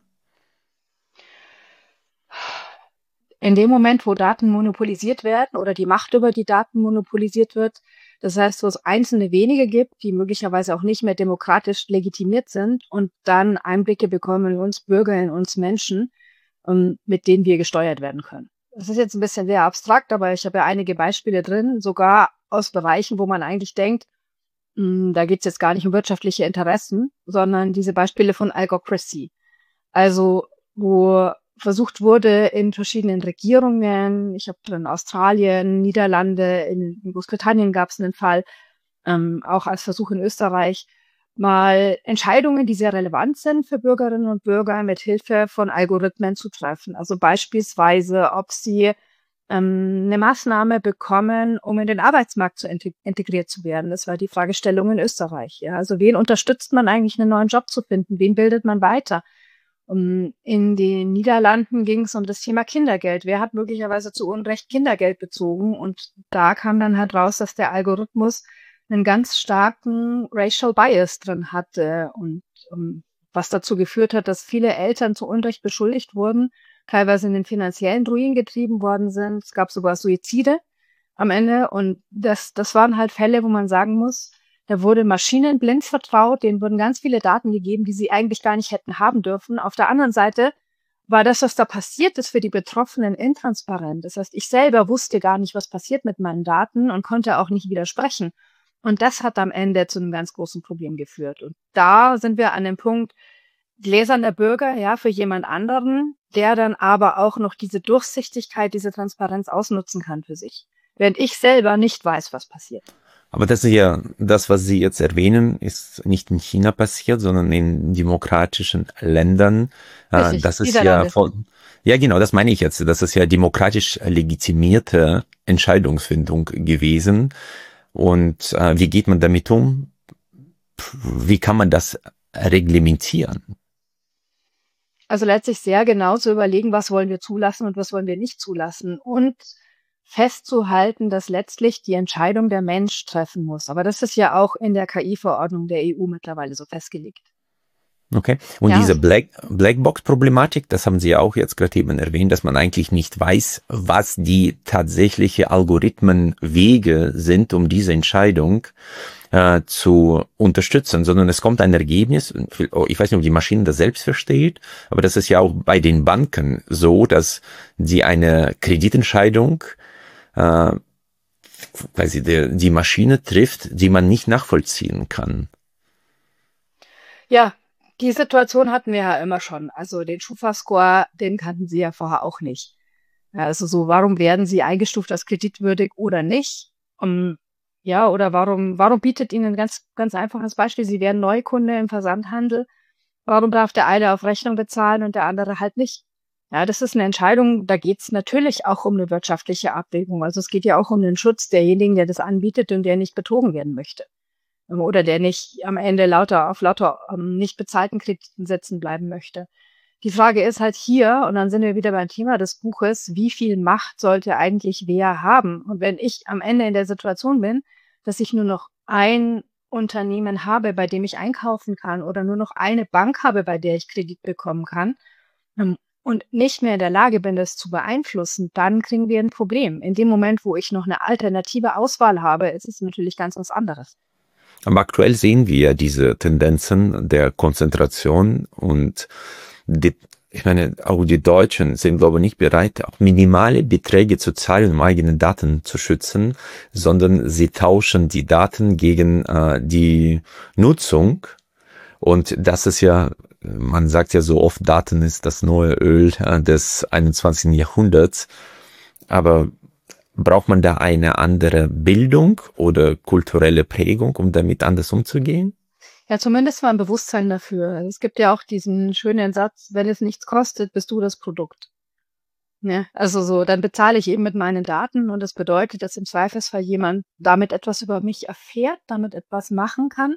In dem Moment, wo Daten monopolisiert werden oder die Macht über die Daten monopolisiert wird, das heißt, wo es einzelne wenige gibt, die möglicherweise auch nicht mehr demokratisch legitimiert sind und dann Einblicke bekommen in uns Bürger, in uns Menschen, um, mit denen wir gesteuert werden können. Das ist jetzt ein bisschen sehr abstrakt, aber ich habe ja einige Beispiele drin, sogar aus Bereichen, wo man eigentlich denkt, mh, da geht es jetzt gar nicht um wirtschaftliche Interessen, sondern diese Beispiele von Algocracy. Also wo versucht wurde in verschiedenen Regierungen, ich habe in Australien, Niederlande, in, in Großbritannien gab es einen Fall, ähm, auch als Versuch in Österreich, mal Entscheidungen, die sehr relevant sind für Bürgerinnen und Bürger, mit Hilfe von Algorithmen zu treffen. Also beispielsweise, ob sie ähm, eine Maßnahme bekommen, um in den Arbeitsmarkt zu integ- integriert zu werden. Das war die Fragestellung in Österreich. Ja. Also wen unterstützt man eigentlich, einen neuen Job zu finden? Wen bildet man weiter? Um, in den Niederlanden ging es um das Thema Kindergeld. Wer hat möglicherweise zu Unrecht Kindergeld bezogen? Und da kam dann halt raus, dass der Algorithmus einen ganz starken Racial Bias drin hatte und um, was dazu geführt hat, dass viele Eltern zu Unrecht beschuldigt wurden, teilweise in den finanziellen Ruin getrieben worden sind. Es gab sogar Suizide am Ende und das, das waren halt Fälle, wo man sagen muss, da wurde Maschinen blind vertraut, denen wurden ganz viele Daten gegeben, die sie eigentlich gar nicht hätten haben dürfen. Auf der anderen Seite war das, was da passiert ist, für die Betroffenen intransparent. Das heißt, ich selber wusste gar nicht, was passiert mit meinen Daten und konnte auch nicht widersprechen. Und das hat am Ende zu einem ganz großen Problem geführt. Und da sind wir an dem Punkt, gläserner Bürger, ja, für jemand anderen, der dann aber auch noch diese Durchsichtigkeit, diese Transparenz ausnutzen kann für sich. Während ich selber nicht weiß, was passiert. Aber das ist ja, das, was Sie jetzt erwähnen, ist nicht in China passiert, sondern in demokratischen Ländern. Richtig, das ist ja von, ja genau, das meine ich jetzt. Das ist ja demokratisch legitimierte Entscheidungsfindung gewesen. Und äh, wie geht man damit um? Wie kann man das reglementieren? Also letztlich sehr genau zu überlegen, was wollen wir zulassen und was wollen wir nicht zulassen. Und festzuhalten, dass letztlich die Entscheidung der Mensch treffen muss. Aber das ist ja auch in der K I-Verordnung der E U mittlerweile so festgelegt. Okay. Und ja. diese Black, Blackbox-Problematik, das haben Sie ja auch jetzt gerade eben erwähnt, dass man eigentlich nicht weiß, was die tatsächliche Algorithmenwege sind, um diese Entscheidung äh, zu unterstützen, sondern es kommt ein Ergebnis. Ich weiß nicht, ob die Maschine das selbst versteht, aber das ist ja auch bei den Banken so, dass sie eine Kreditentscheidung äh, weil sie die, die Maschine trifft, die man nicht nachvollziehen kann. Ja, die Situation hatten wir ja immer schon. Also den Schufa-Score, den kannten Sie ja vorher auch nicht. Ja, also so, warum werden Sie eingestuft als kreditwürdig oder nicht? Um, ja, oder warum, warum bietet Ihnen ein ganz, ganz einfaches Beispiel, Sie werden Neukunde im Versandhandel. Warum darf der eine auf Rechnung bezahlen und der andere halt nicht? Ja, das ist eine Entscheidung, da geht es natürlich auch um eine wirtschaftliche Abwägung. Also es geht ja auch um den Schutz derjenigen, der das anbietet und der nicht betrogen werden möchte. Oder der nicht am Ende lauter auf lauter um, nicht bezahlten Krediten sitzen bleiben möchte. Die Frage ist halt hier, und dann sind wir wieder beim Thema des Buches, wie viel Macht sollte eigentlich wer haben? Und wenn ich am Ende in der Situation bin, dass ich nur noch ein Unternehmen habe, bei dem ich einkaufen kann oder nur noch eine Bank habe, bei der ich Kredit bekommen kann, und nicht mehr in der Lage bin, das zu beeinflussen, dann kriegen wir ein Problem. In dem Moment, wo ich noch eine alternative Auswahl habe, ist es natürlich ganz was anderes. Aber aktuell sehen wir diese Tendenzen der Konzentration und die, ich meine, auch die Deutschen sind, glaube ich, nicht bereit, auch minimale Beträge zu zahlen, um eigene Daten zu schützen, sondern sie tauschen die Daten gegen äh, die Nutzung. Und das ist ja, man sagt ja so oft, Daten ist das neue Öl des einundzwanzigsten Jahrhunderts. Aber braucht man da eine andere Bildung oder kulturelle Prägung, um damit anders umzugehen? Ja, zumindest mal ein Bewusstsein dafür. Es gibt ja auch diesen schönen Satz, wenn es nichts kostet, bist du das Produkt. Ja, also so, dann bezahle ich eben mit meinen Daten und das bedeutet, dass im Zweifelsfall jemand damit etwas über mich erfährt, damit etwas machen kann.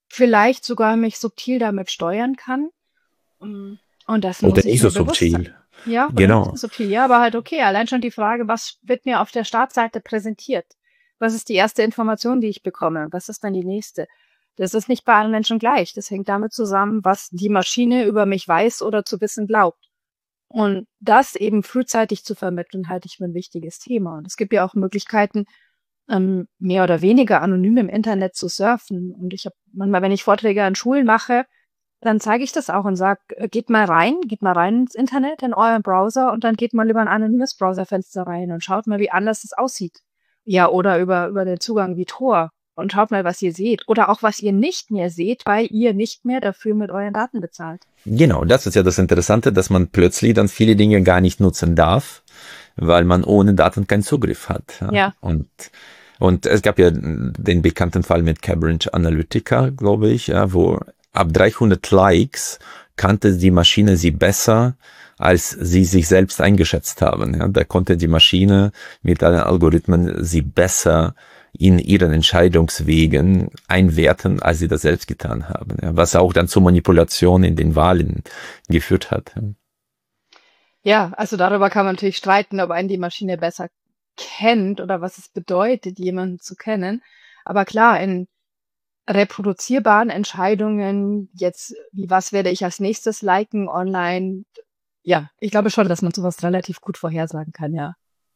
Vielleicht sogar mich subtil damit steuern kann. Und das Oder muss nicht ich so mir bewusst sein. subtil. Ja, oder nicht Genau. so viel. Ja, aber halt okay. Allein schon die Frage, was wird mir auf der Startseite präsentiert? Was ist die erste Information, die ich bekomme? Was ist dann die nächste? Das ist nicht bei allen Menschen gleich. Das hängt damit zusammen, was die Maschine über mich weiß oder zu wissen glaubt. Und das eben frühzeitig zu vermitteln, halte ich für ein wichtiges Thema. Und es gibt ja auch Möglichkeiten, ähm, mehr oder weniger anonym im Internet zu surfen. Und ich habe manchmal, wenn ich Vorträge an Schulen mache, dann zeige ich das auch und sage, geht mal rein, geht mal rein ins Internet, in euren Browser und dann geht mal über ein anonymes Browserfenster rein und schaut mal, wie anders es aussieht. Ja, oder über, über den Zugang wie Tor und schaut mal, was ihr seht. Oder auch, was ihr nicht mehr seht, weil ihr nicht mehr dafür mit euren Daten bezahlt. Genau, das ist ja das Interessante, dass man plötzlich dann viele Dinge gar nicht nutzen darf, weil man ohne Daten keinen Zugriff hat. Ja. Und, und es gab ja den bekannten Fall mit Cambridge Analytica, glaube ich, ja, wo ab dreihundert Likes kannte die Maschine sie besser, als sie sich selbst eingeschätzt haben. Ja, da konnte die Maschine mit allen Algorithmen sie besser in ihren Entscheidungswegen einwerten, als sie das selbst getan haben. Ja, was auch dann zur Manipulation in den Wahlen geführt hat. Ja, also darüber kann man natürlich streiten, ob einen die Maschine besser kennt oder was es bedeutet, jemanden zu kennen. Aber klar, in reproduzierbaren Entscheidungen, jetzt, wie was werde ich als nächstes liken online, ja, ich glaube schon, dass man sowas relativ gut vorhersagen kann, ja.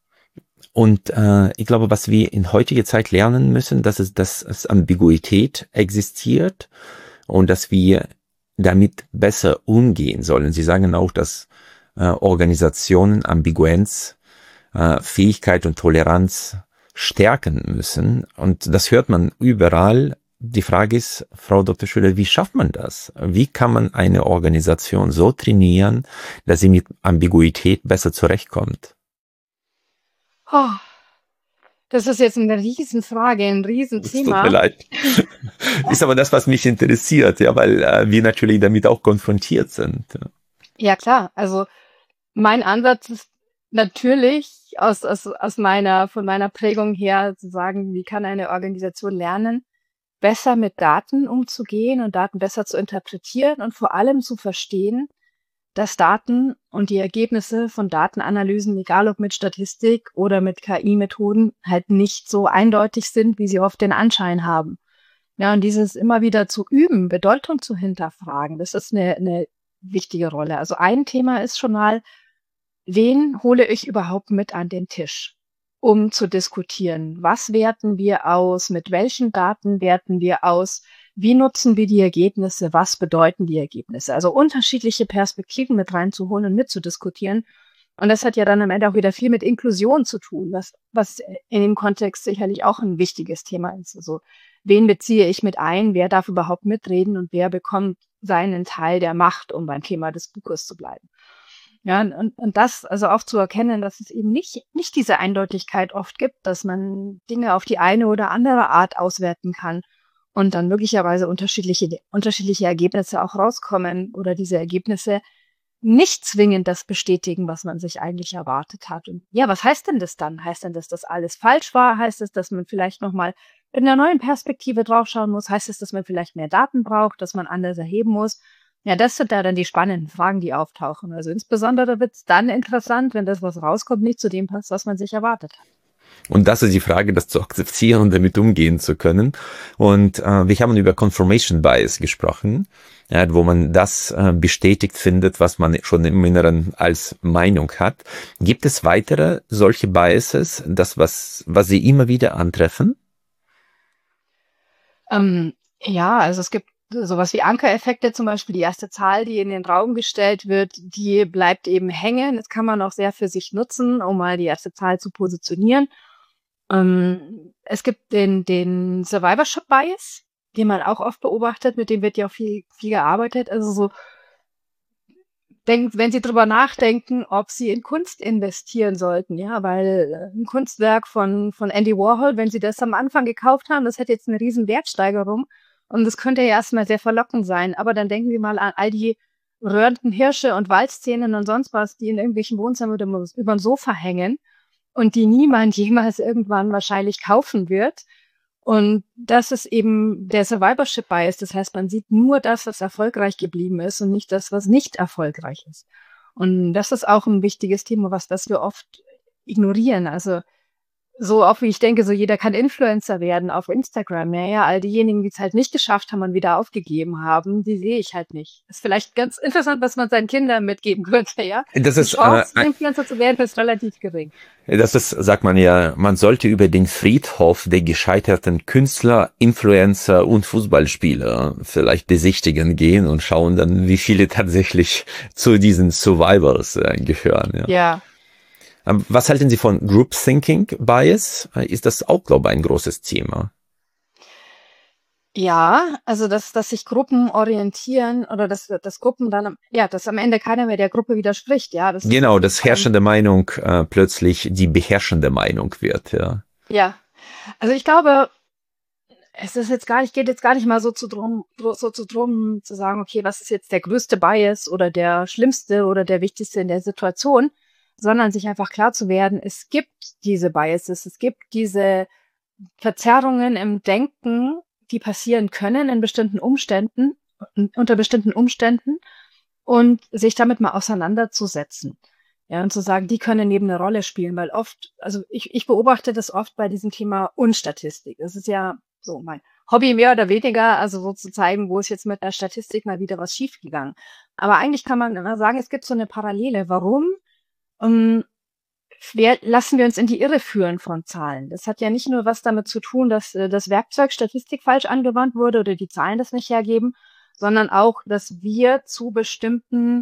Und äh, ich glaube, was wir in heutiger Zeit lernen müssen, dass es, dass es Ambiguität existiert und dass wir damit besser umgehen sollen. Sie sagen auch, dass äh, Organisationen Ambiguenz, äh, Fähigkeit und Toleranz stärken müssen. Und das hört man überall. Die Frage ist, Frau Doktor Schüler, wie schafft man das? Wie kann man eine Organisation so trainieren, dass sie mit Ambiguität besser zurechtkommt? Oh, das ist jetzt eine Riesenfrage, ein Riesenthema. Es tut mir leid. Ist aber das, was mich interessiert, ja, weil äh, wir natürlich damit auch konfrontiert sind. Ja, klar. Also mein Ansatz ist natürlich aus, aus, aus meiner, von meiner Prägung her zu sagen, wie kann eine Organisation lernen, besser mit Daten umzugehen und Daten besser zu interpretieren und vor allem zu verstehen, dass Daten und die Ergebnisse von Datenanalysen, egal ob mit Statistik oder mit K I-Methoden, halt nicht so eindeutig sind, wie sie oft den Anschein haben. Ja, und dieses immer wieder zu üben, Bedeutung zu hinterfragen, das ist eine, eine wichtige Rolle. Also ein Thema ist schon mal, wen hole ich überhaupt mit an den Tisch, um zu diskutieren? Was werten wir aus? Mit welchen Daten werten wir aus? Wie nutzen wir die Ergebnisse? Was bedeuten die Ergebnisse? Also unterschiedliche Perspektiven mit reinzuholen und mitzudiskutieren. Und das hat ja dann am Ende auch wieder viel mit Inklusion zu tun, was, was in dem Kontext sicherlich auch ein wichtiges Thema ist. Also wen beziehe ich mit ein? Wer darf überhaupt mitreden und wer bekommt seinen Teil der Macht, um beim Thema des Buches zu bleiben? Ja, und, und das also auch zu erkennen, dass es eben nicht, nicht diese Eindeutigkeit oft gibt, dass man Dinge auf die eine oder andere Art auswerten kann und dann möglicherweise unterschiedliche, unterschiedliche Ergebnisse auch rauskommen oder diese Ergebnisse nicht zwingend das bestätigen, was man sich eigentlich erwartet hat. Und ja, was heißt denn das dann? Heißt denn das, dass alles falsch war? Heißt es, dass man vielleicht nochmal in einer neuen Perspektive draufschauen muss? Heißt es, dass man vielleicht mehr Daten braucht, dass man anders erheben muss? Ja, das sind da dann die spannenden Fragen, die auftauchen. Also insbesondere wird es dann interessant, wenn das, was rauskommt, nicht zu dem passt, was man sich erwartet hat. Und das ist die Frage, das zu akzeptieren und damit umgehen zu können. Und äh, wir haben über Confirmation Bias gesprochen, ja, wo man das äh, bestätigt findet, was man schon im Inneren als Meinung hat. Gibt es weitere solche Biases, das was was Sie immer wieder antreffen? Ähm, ja, also es gibt sowas wie Ankereffekte, zum Beispiel die erste Zahl, die in den Raum gestellt wird, die bleibt eben hängen. Das kann man auch sehr für sich nutzen, um mal die erste Zahl zu positionieren. Ähm, es gibt den, den Survivorship Bias, den man auch oft beobachtet, mit dem wird ja auch viel, viel gearbeitet. Also so, denkt, wenn Sie drüber nachdenken, ob Sie in Kunst investieren sollten, ja, weil ein Kunstwerk von, von Andy Warhol, wenn Sie das am Anfang gekauft haben, das hätte jetzt eine riesen Wertsteigerung und das könnte ja erstmal sehr verlockend sein, aber dann denken Sie mal an all die röhrenden Hirsche und Waldszenen und sonst was, die in irgendwelchen Wohnzimmern über, über ein Sofa hängen und die niemand jemals irgendwann wahrscheinlich kaufen wird. Und das ist eben der Survivorship Bias. Das heißt, man sieht nur das, was erfolgreich geblieben ist und nicht das, was nicht erfolgreich ist. Und das ist auch ein wichtiges Thema, was das wir oft ignorieren. Also so auch wie ich denke, so jeder kann Influencer werden auf Instagram. Ja, ja, all diejenigen, die es halt nicht geschafft haben und wieder aufgegeben haben, die sehe ich halt nicht. Ist vielleicht ganz interessant, was man seinen Kindern mitgeben könnte, ja. Das Die ist, Chance, äh, Influencer zu werden, ist relativ gering. das ist, sagt man ja, man sollte über den Friedhof der gescheiterten Künstler, Influencer und Fußballspieler vielleicht besichtigen gehen und schauen dann, wie viele tatsächlich zu diesen Survivors äh, gehören. Ja. Ja. Was halten Sie von Group Thinking Bias? Ist das auch, glaube ich, ein großes Thema? Ja, also dass, dass sich Gruppen orientieren oder dass, dass Gruppen dann, am- ja, dass am Ende keiner mehr der Gruppe widerspricht, ja, das ist Genau, auf jeden dass Fall ein, herrschende Meinung äh, plötzlich die beherrschende Meinung wird. Ja. ja. Also ich glaube, es ist jetzt gar nicht, geht jetzt gar nicht mal so zu drum, so zu drum zu sagen, okay, was ist jetzt der größte Bias oder der schlimmste oder der wichtigste in der Situation, sondern sich einfach klar zu werden, es gibt diese Biases, es gibt diese Verzerrungen im Denken, die passieren können in bestimmten Umständen, unter bestimmten Umständen und sich damit mal auseinanderzusetzen. Ja, und zu sagen, die können eben eine Rolle spielen, weil oft, also ich, ich beobachte das oft bei diesem Thema Unstatistik. Das ist ja so mein Hobby mehr oder weniger, also so zu zeigen, wo ist jetzt mit der Statistik mal wieder was schiefgegangen. Aber eigentlich kann man immer sagen, es gibt so eine Parallele. Warum ähm, wer, lassen wir uns in die Irre führen von Zahlen? Das hat ja nicht nur was damit zu tun, dass äh, das Werkzeug Statistik falsch angewandt wurde oder die Zahlen das nicht hergeben, sondern auch, dass wir zu bestimmten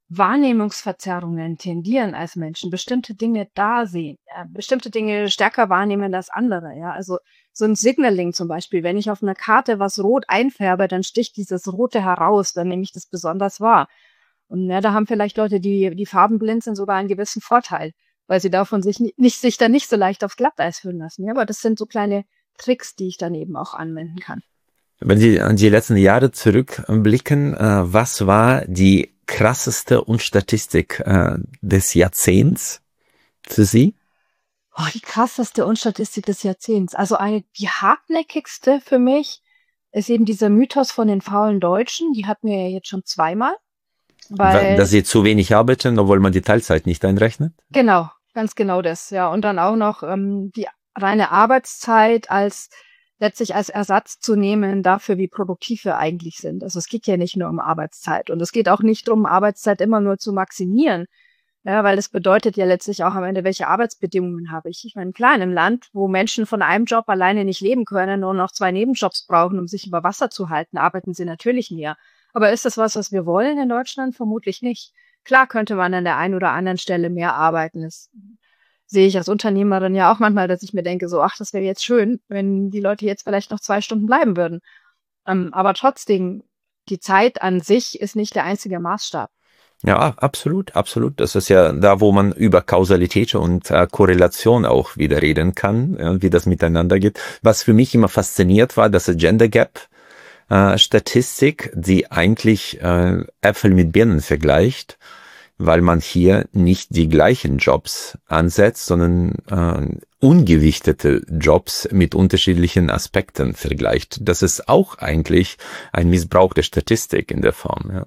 Wahrnehmungsverzerrungen tendieren als Menschen, bestimmte Dinge da sehen, ja, bestimmte Dinge stärker wahrnehmen als andere. Ja, also so ein Signaling zum Beispiel, wenn ich auf einer Karte was rot einfärbe, dann sticht dieses Rote heraus, dann nehme ich das besonders wahr. Und ja, da haben vielleicht Leute, die, die farbenblind sind, sogar einen gewissen Vorteil, weil sie davon sich nicht, nicht sich dann nicht so leicht aufs Glatteis führen lassen. Ja, aber das sind so kleine Tricks, die ich dann eben auch anwenden kann. Wenn Sie an die letzten Jahre zurückblicken, äh, was war die krasseste Unstatistik äh, des Jahrzehnts für Sie? Oh, die krasseste Unstatistik des Jahrzehnts. Also eine, die hartnäckigste für mich ist eben dieser Mythos von den faulen Deutschen. Die hatten wir ja jetzt schon zweimal. Weil, Dass Sie zu wenig arbeiten, obwohl man die Teilzeit nicht einrechnet? genau, ganz genau das, ja. Und dann auch noch ähm, die reine Arbeitszeit als letztlich als Ersatz zu nehmen dafür, wie produktiv wir eigentlich sind. Also es geht ja nicht nur um Arbeitszeit und es geht auch nicht darum, Arbeitszeit immer nur zu maximieren. Ja, weil das bedeutet ja letztlich auch am Ende, welche Arbeitsbedingungen habe ich. Ich meine, klar, in einem Land, wo Menschen von einem Job alleine nicht leben können und noch zwei Nebenjobs brauchen, um sich über Wasser zu halten, arbeiten sie natürlich mehr. Aber ist das was, was wir wollen in Deutschland? Vermutlich nicht. Klar könnte man an der einen oder anderen Stelle mehr arbeiten. Das sehe ich als Unternehmerin ja auch manchmal, dass ich mir denke, so, ach, das wäre jetzt schön, wenn die Leute jetzt vielleicht noch zwei Stunden bleiben würden. Ähm, aber trotzdem, die Zeit an sich ist nicht der einzige Maßstab. Ja, absolut, absolut. Das ist ja da, wo man über Kausalität und äh, Korrelation auch wieder reden kann, äh, wie das miteinander geht. Was für mich immer fasziniert war, dass Gender Gap äh, Statistik, die eigentlich äh, Äpfel mit Birnen vergleicht, weil man hier nicht die gleichen Jobs ansetzt, sondern äh, ungewichtete Jobs mit unterschiedlichen Aspekten vergleicht. Das ist auch eigentlich ein Missbrauch der Statistik in der Form. Ja,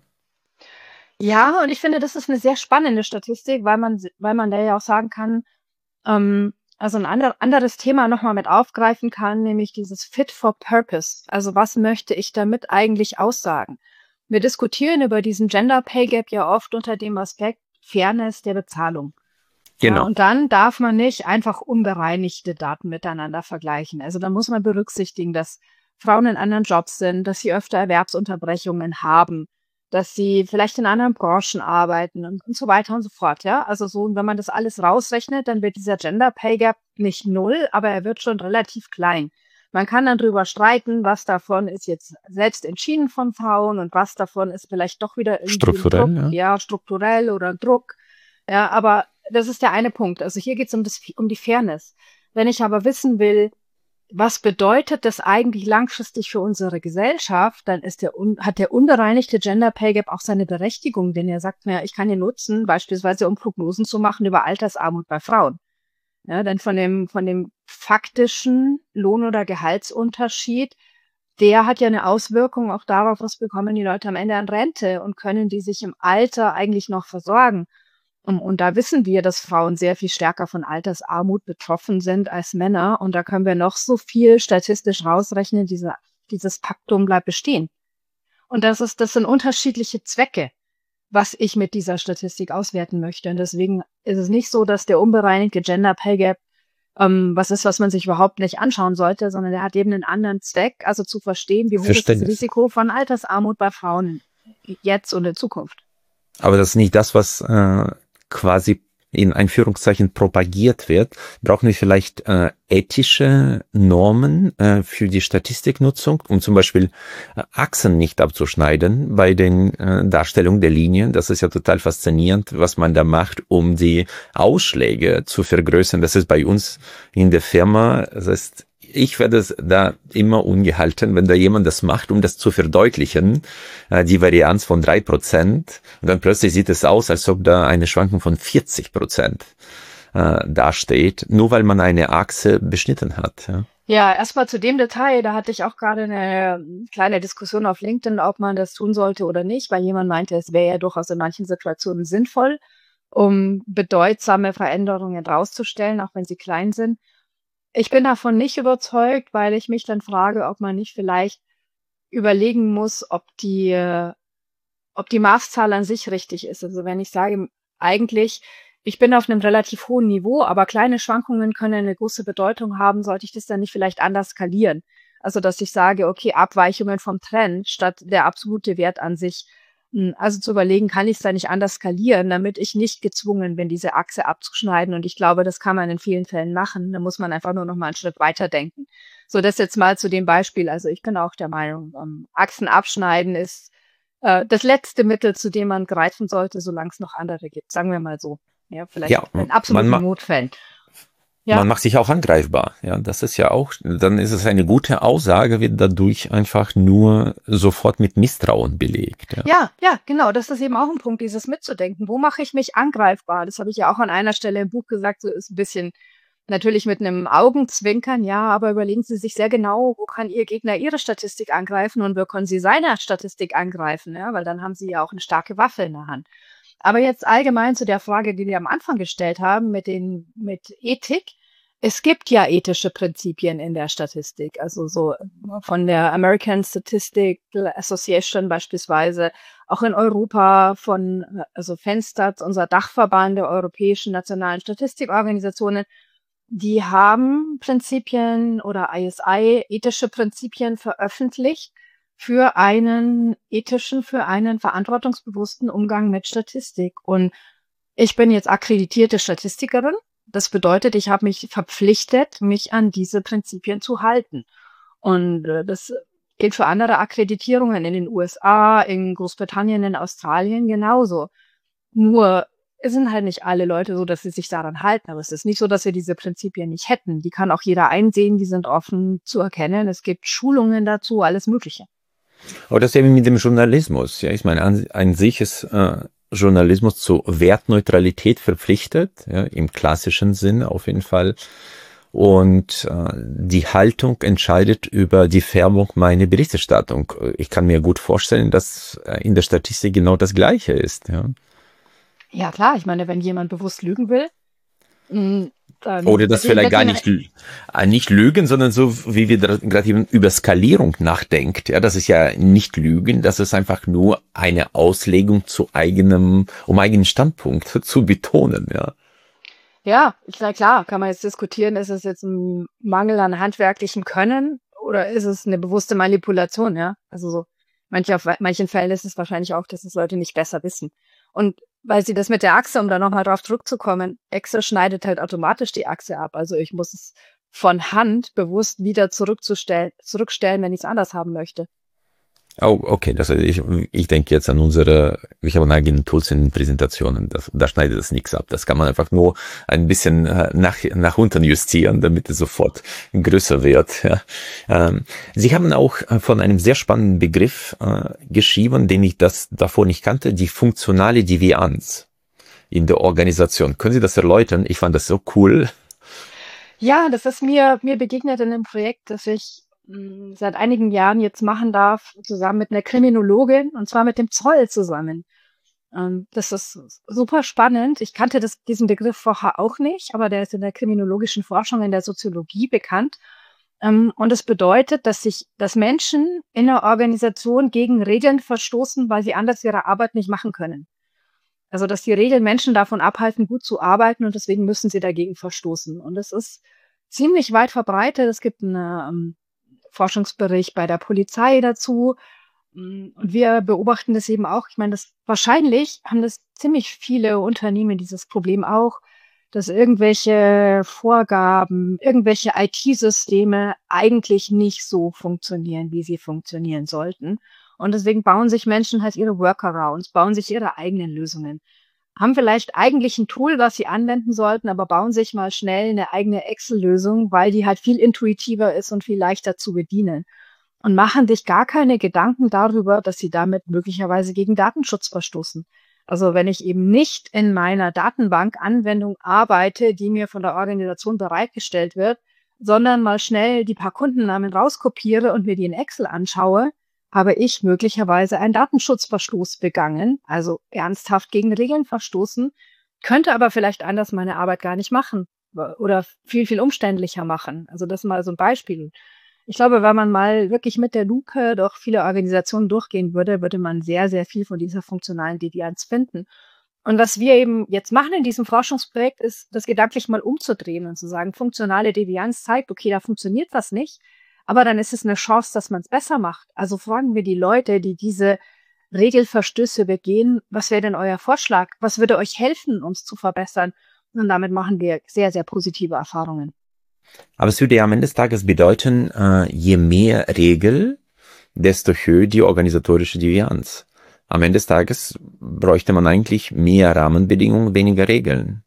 Ja, und ich finde, das ist eine sehr spannende Statistik, weil man, weil man da ja auch sagen kann, ähm, also ein ander, anderes Thema nochmal mit aufgreifen kann, nämlich dieses Fit for Purpose. Also was möchte ich damit eigentlich aussagen? Wir diskutieren über diesen Gender Pay Gap ja oft unter dem Aspekt Fairness der Bezahlung. Ja, genau. und dann darf man nicht einfach unbereinigte Daten miteinander vergleichen. Also da muss man berücksichtigen, dass Frauen in anderen Jobs sind, dass sie öfter Erwerbsunterbrechungen haben, dass sie vielleicht in anderen Branchen arbeiten und, und so weiter und so fort. Ja, also so, wenn man das alles rausrechnet, dann wird dieser Gender Pay Gap nicht null, aber er wird schon relativ klein. Man kann dann drüber streiten, was davon ist jetzt selbst entschieden von Frauen und was davon ist vielleicht doch wieder irgendwie ein Strukturell, Druck, ja. ja, strukturell oder Druck. Ja, aber das ist der eine Punkt. Also hier geht es um das, um die Fairness. Wenn ich aber wissen will, was bedeutet das eigentlich langfristig für unsere Gesellschaft, dann ist der, hat der unbereinigte Gender Pay Gap auch seine Berechtigung, denn er sagt mir, ich kann ihn nutzen, beispielsweise um Prognosen zu machen über Altersarmut bei Frauen. Ja, denn von dem, von dem faktischen Lohn- oder Gehaltsunterschied der hat ja eine Auswirkung auch darauf, was bekommen die Leute am Ende an Rente und können die sich im Alter eigentlich noch versorgen. Und, und da wissen wir, dass Frauen sehr viel stärker von Altersarmut betroffen sind als Männer. Und da können wir noch so viel statistisch rausrechnen, diese, dieses Faktum bleibt bestehen. Und das ist, das sind unterschiedliche Zwecke, was ich mit dieser Statistik auswerten möchte. Und deswegen ist es nicht so, dass der unbereinigte Gender Pay Gap ähm, was ist, was man sich überhaupt nicht anschauen sollte, sondern der hat eben einen anderen Zweck, also zu verstehen, wie hoch ist das Risiko von Altersarmut bei Frauen jetzt und in Zukunft. Aber das ist nicht das, was äh, quasi in Anführungszeichen propagiert wird. Brauchen wir vielleicht äh, ethische Normen äh, für die Statistiknutzung, um zum Beispiel äh, Achsen nicht abzuschneiden bei den äh, Darstellungen der Linien. Das ist ja total faszinierend, was man da macht, um die Ausschläge zu vergrößern. Das ist bei uns in der Firma, das heißt, ich werde es da immer ungehalten, wenn da jemand das macht, um das zu verdeutlichen, äh, die Varianz von drei Prozent. Und dann plötzlich sieht es aus, als ob da eine Schwankung von vierzig Prozent äh, dasteht, nur weil man eine Achse beschnitten hat. Ja, ja, erstmal zu dem Detail, da hatte ich auch gerade eine kleine Diskussion auf LinkedIn, ob man das tun sollte oder nicht, weil jemand meinte, es wäre ja durchaus in manchen Situationen sinnvoll, um bedeutsame Veränderungen rauszustellen, auch wenn sie klein sind. Ich bin davon nicht überzeugt, weil ich mich dann frage, ob man nicht vielleicht überlegen muss, ob die, ob die Maßzahl an sich richtig ist. Also wenn ich sage, eigentlich, ich bin auf einem relativ hohen Niveau, aber kleine Schwankungen können eine große Bedeutung haben, sollte ich das dann nicht vielleicht anders skalieren? Also dass ich sage, okay, Abweichungen vom Trend statt der absolute Wert an sich. Also zu überlegen, kann ich es da nicht anders skalieren, damit ich nicht gezwungen bin, diese Achse abzuschneiden. Und ich glaube, das kann man in vielen Fällen machen. Da muss man einfach nur noch mal einen Schritt weiter denken. So, das jetzt mal zu dem Beispiel. Also ich bin auch der Meinung, um, Achsen abschneiden ist äh, das letzte Mittel, zu dem man greifen sollte, solange es noch andere gibt. Sagen wir mal so. Ja, vielleicht ja, in absoluten Notfällen. Ja. Man macht sich auch angreifbar. Ja, das ist ja auch, dann ist es eine gute Aussage, wird dadurch einfach nur sofort mit Misstrauen belegt. Ja. ja, ja, genau. Das ist eben auch ein Punkt, dieses mitzudenken. Wo mache ich mich angreifbar? Das habe ich ja auch an einer Stelle im Buch gesagt, so ist ein bisschen natürlich mit einem Augenzwinkern, ja, aber überlegen Sie sich sehr genau, wo kann Ihr Gegner Ihre Statistik angreifen und wo können Sie seine Statistik angreifen, ja, weil dann haben Sie ja auch eine starke Waffe in der Hand. Aber jetzt allgemein zu der Frage, die wir am Anfang gestellt haben, mit den, mit Ethik. Es gibt ja ethische Prinzipien in der Statistik, also so von der American Statistical Association beispielsweise, auch in Europa von, also Fenstat, unser Dachverband der europäischen nationalen Statistikorganisationen, die haben Prinzipien oder I S I, ethische Prinzipien veröffentlicht, für einen ethischen, für einen verantwortungsbewussten Umgang mit Statistik. Und ich bin jetzt akkreditierte Statistikerin. Das bedeutet, ich habe mich verpflichtet, mich an diese Prinzipien zu halten. Und äh, das gilt für andere Akkreditierungen in den U S A, in Großbritannien, in Australien genauso. Nur es sind halt nicht alle Leute so, dass sie sich daran halten. Aber es ist nicht so, dass wir diese Prinzipien nicht hätten. Die kann auch jeder einsehen, die sind offen zu erkennen. Es gibt Schulungen dazu, alles Mögliche. Aber das ist eben mit dem Journalismus. Ja, ich meine, an, an sich ist äh, Journalismus zur Wertneutralität verpflichtet, ja, im klassischen Sinn auf jeden Fall. Und äh, die Haltung entscheidet über die Färbung meiner Berichterstattung. Ich kann mir gut vorstellen, dass in der Statistik genau das Gleiche ist. Ja, ja klar. Ich meine, wenn jemand bewusst lügen will, mh, dann oder das vielleicht gar nicht, nicht lügen, sondern so, wie wir gerade eben über Skalierung nachdenkt. Ja, das ist ja nicht lügen, das ist einfach nur eine Auslegung zu eigenem, um eigenen Standpunkt zu betonen, ja. Ja, na klar, kann man jetzt diskutieren, ist es jetzt ein Mangel an handwerklichem Können oder ist es eine bewusste Manipulation, ja? Also so, manche, auf manchen Fällen ist es wahrscheinlich auch, dass es Leute nicht besser wissen. Und weil sie das mit der Achse, um da nochmal drauf zurückzukommen, Excel schneidet halt automatisch die Achse ab. Also ich muss es von Hand bewusst wieder zurückzustellen, zurückstellen, wenn ich es anders haben möchte. Oh, okay, das heißt, ich, ich denke jetzt an unsere, ich habe eigenen Tools in Präsentationen, das, da schneidet es nichts ab. Das kann man einfach nur ein bisschen nach, nach unten justieren, damit es sofort größer wird. Ja. Ähm, Sie haben auch von einem sehr spannenden Begriff äh, geschrieben, den ich das davor nicht kannte, die funktionale Devianz in der Organisation. Können Sie das erläutern? Ich fand das so cool. Ja, das ist mir, mir begegnet in einem Projekt, das ich mh, seit einigen Jahren jetzt machen darf, zusammen mit einer Kriminologin, und zwar mit dem Zoll zusammen. Ähm, das ist super spannend. Ich kannte das, diesen Begriff vorher auch nicht, aber der ist in der kriminologischen Forschung, in der Soziologie bekannt. Ähm, und es bedeutet, dass sich, dass Menschen in einer Organisation gegen Regeln verstoßen, weil sie anders ihre Arbeit nicht machen können. Also, dass die Regeln Menschen davon abhalten, gut zu arbeiten, und deswegen müssen sie dagegen verstoßen. Und das ist ziemlich weit verbreitet. Es gibt einen ähm, Forschungsbericht bei der Polizei dazu. Mm, Und wir beobachten das eben auch. Ich meine, das wahrscheinlich haben das ziemlich viele Unternehmen dieses Problem auch, dass irgendwelche Vorgaben, irgendwelche I T-Systeme eigentlich nicht so funktionieren, wie sie funktionieren sollten. Und deswegen bauen sich Menschen halt ihre Workarounds, bauen sich ihre eigenen Lösungen. Haben vielleicht eigentlich ein Tool, was sie anwenden sollten, aber bauen sich mal schnell eine eigene Excel-Lösung, weil die halt viel intuitiver ist und viel leichter zu bedienen. Und machen sich gar keine Gedanken darüber, dass sie damit möglicherweise gegen Datenschutz verstoßen. Also wenn ich eben nicht in meiner Datenbank-Anwendung arbeite, die mir von der Organisation bereitgestellt wird, sondern mal schnell die paar Kundennamen rauskopiere und mir die in Excel anschaue, habe ich möglicherweise einen Datenschutzverstoß begangen, also ernsthaft gegen Regeln verstoßen, könnte aber vielleicht anders meine Arbeit gar nicht machen oder viel, viel umständlicher machen. Also das mal so ein Beispiel. Ich glaube, wenn man mal wirklich mit der Lupe durch viele Organisationen durchgehen würde, würde man sehr, sehr viel von dieser funktionalen Devianz finden. Und was wir eben jetzt machen in diesem Forschungsprojekt, ist, das gedanklich mal umzudrehen und zu sagen, funktionale Devianz zeigt, okay, da funktioniert was nicht, aber dann ist es eine Chance, dass man es besser macht. Also fragen wir die Leute, die diese Regelverstöße begehen, was wäre denn euer Vorschlag? Was würde euch helfen, uns zu verbessern? Und damit machen wir sehr, sehr positive Erfahrungen. Aber es würde ja am Ende des Tages bedeuten, äh, je mehr Regel, desto höher die organisatorische Devianz. Am Ende des Tages bräuchte man eigentlich mehr Rahmenbedingungen, weniger Regeln.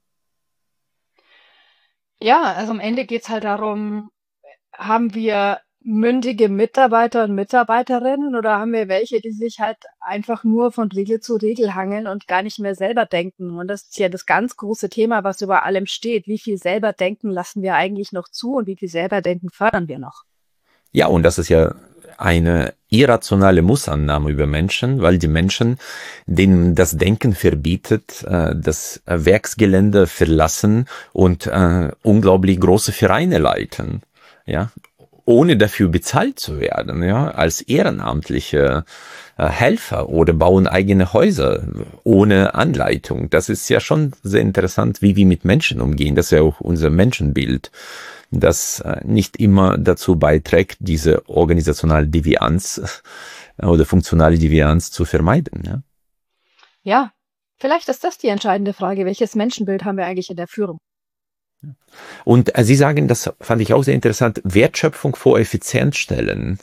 Ja, also am Ende geht's halt darum, haben wir mündige Mitarbeiter und Mitarbeiterinnen oder haben wir welche, die sich halt einfach nur von Regel zu Regel hangeln und gar nicht mehr selber denken? Und das ist ja das ganz große Thema, was über allem steht. Wie viel selber denken lassen wir eigentlich noch zu und wie viel selber denken fördern wir noch? Ja, und das ist ja eine irrationale Mussannahme über Menschen, weil die Menschen, denen das Denken verbietet, äh, das Werksgelände verlassen und äh, unglaublich große Vereine leiten, ja, ohne dafür bezahlt zu werden, ja, als ehrenamtliche äh, Helfer oder bauen eigene Häuser ohne Anleitung. Das ist ja schon sehr interessant, wie wir mit Menschen umgehen. Das ist ja auch unser Menschenbild, das äh, nicht immer dazu beiträgt, diese organisationale Devianz äh, oder funktionale Devianz zu vermeiden. Ja? Ja, vielleicht ist das die entscheidende Frage. Welches Menschenbild haben wir eigentlich in der Führung? Und äh, Sie sagen, das fand ich auch sehr interessant, Wertschöpfung vor Effizienz stellen.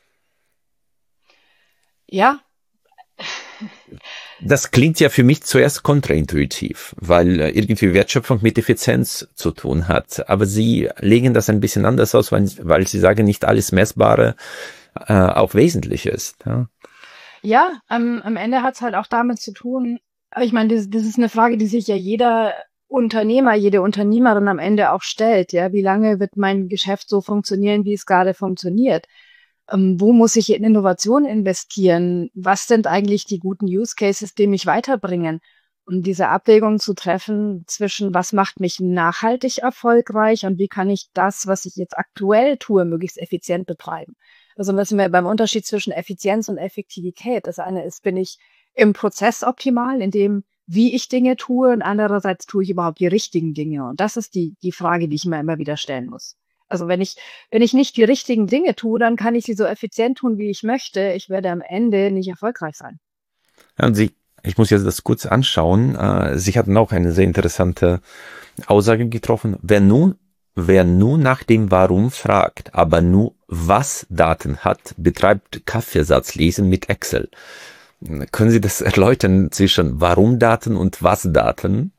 Ja. Das klingt ja für mich zuerst kontraintuitiv, weil äh, irgendwie Wertschöpfung mit Effizienz zu tun hat. Aber Sie legen das ein bisschen anders aus, weil, weil Sie sagen, nicht alles Messbare äh, auch wesentlich ist. Ja, Ja, am, am Ende hat es halt auch damit zu tun, ich meine, das, das ist eine Frage, die sich ja jeder Unternehmer, jede Unternehmerin am Ende auch stellt. Ja, wie lange wird mein Geschäft so funktionieren, wie es gerade funktioniert? Ähm, wo muss ich in Innovation investieren? Was sind eigentlich die guten Use Cases, die mich weiterbringen? Und diese Abwägung zu treffen zwischen, was macht mich nachhaltig erfolgreich und wie kann ich das, was ich jetzt aktuell tue, möglichst effizient betreiben? Also das sind wir beim Unterschied zwischen Effizienz und Effektivität. Das eine ist, bin ich im Prozess optimal, in dem, wie ich Dinge tue, und andererseits tue ich überhaupt die richtigen Dinge. Und das ist die, die Frage, die ich mir immer wieder stellen muss. Also wenn ich, wenn ich nicht die richtigen Dinge tue, dann kann ich sie so effizient tun, wie ich möchte. Ich werde am Ende nicht erfolgreich sein. Ja, und Sie, ich muss jetzt das kurz anschauen. Äh, Sie hatten auch eine sehr interessante Aussage getroffen. Wer nun, wer nur nach dem Warum fragt, aber nur was Daten hat, betreibt Kaffeesatzlesen mit Excel. Können Sie das erläutern zwischen Warum-Daten und Was-Daten?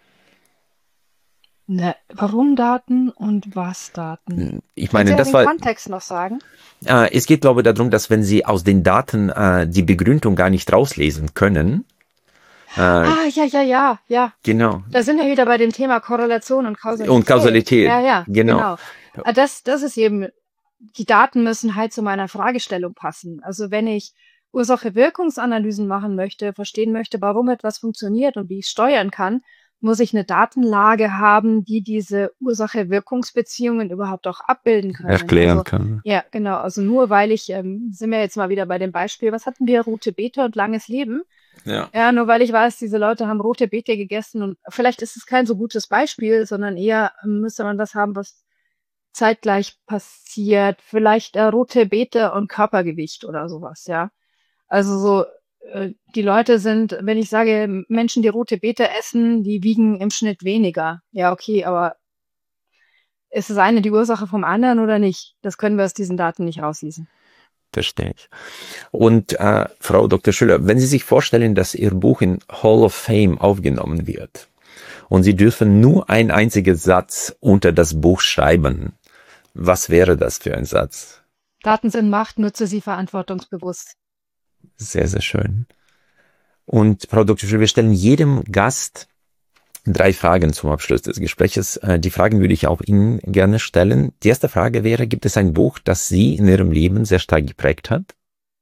Ne, warum Daten und was Daten? Ich meine, Kannst du das den war, Kontext noch sagen? äh, es geht, glaube ich, darum, dass wenn Sie aus den Daten äh, die Begründung gar nicht rauslesen können, äh, Ah, ja, ja, ja, ja. genau, Da sind wir wieder bei dem Thema Korrelation und Kausalität. und Kausalität, Ja, ja, genau. genau. Ah, Das, das ist eben die Daten müssen halt zu meiner Fragestellung passen. Also wenn ich Ursache-Wirkungsanalysen machen möchte, verstehen möchte, warum etwas funktioniert und wie ich steuern kann, muss ich eine Datenlage haben, die diese Ursache-Wirkungsbeziehungen überhaupt auch abbilden können. Erklären also, kann. Ja, genau. Also nur weil ich, ähm, sind wir jetzt mal wieder bei dem Beispiel, was hatten wir? Rote Beete und langes Leben. Ja. Ja, nur weil ich weiß, diese Leute haben rote Beete gegessen und vielleicht ist es kein so gutes Beispiel, sondern eher müsste man was haben, was zeitgleich passiert. Vielleicht äh, rote Beete und Körpergewicht oder sowas, ja. Also so, äh, die Leute sind, wenn ich sage, Menschen, die rote Beete essen, die wiegen im Schnitt weniger. Ja, okay, aber ist das eine die Ursache vom anderen oder nicht? Das können wir aus diesen Daten nicht rauslesen. Verstehe ich. Und äh, Frau Doktor Schüller, wenn Sie sich vorstellen, dass Ihr Buch in Hall of Fame aufgenommen wird und Sie dürfen nur einen einzigen Satz unter das Buch schreiben, was wäre das für ein Satz? Daten sind Macht, nutze sie verantwortungsbewusst. Sehr, sehr schön. Und Frau Doktor Schüller, wir stellen jedem Gast drei Fragen zum Abschluss des Gespräches. Die Fragen würde ich auch Ihnen gerne stellen. Die erste Frage wäre, gibt es ein Buch, das Sie in Ihrem Leben sehr stark geprägt hat?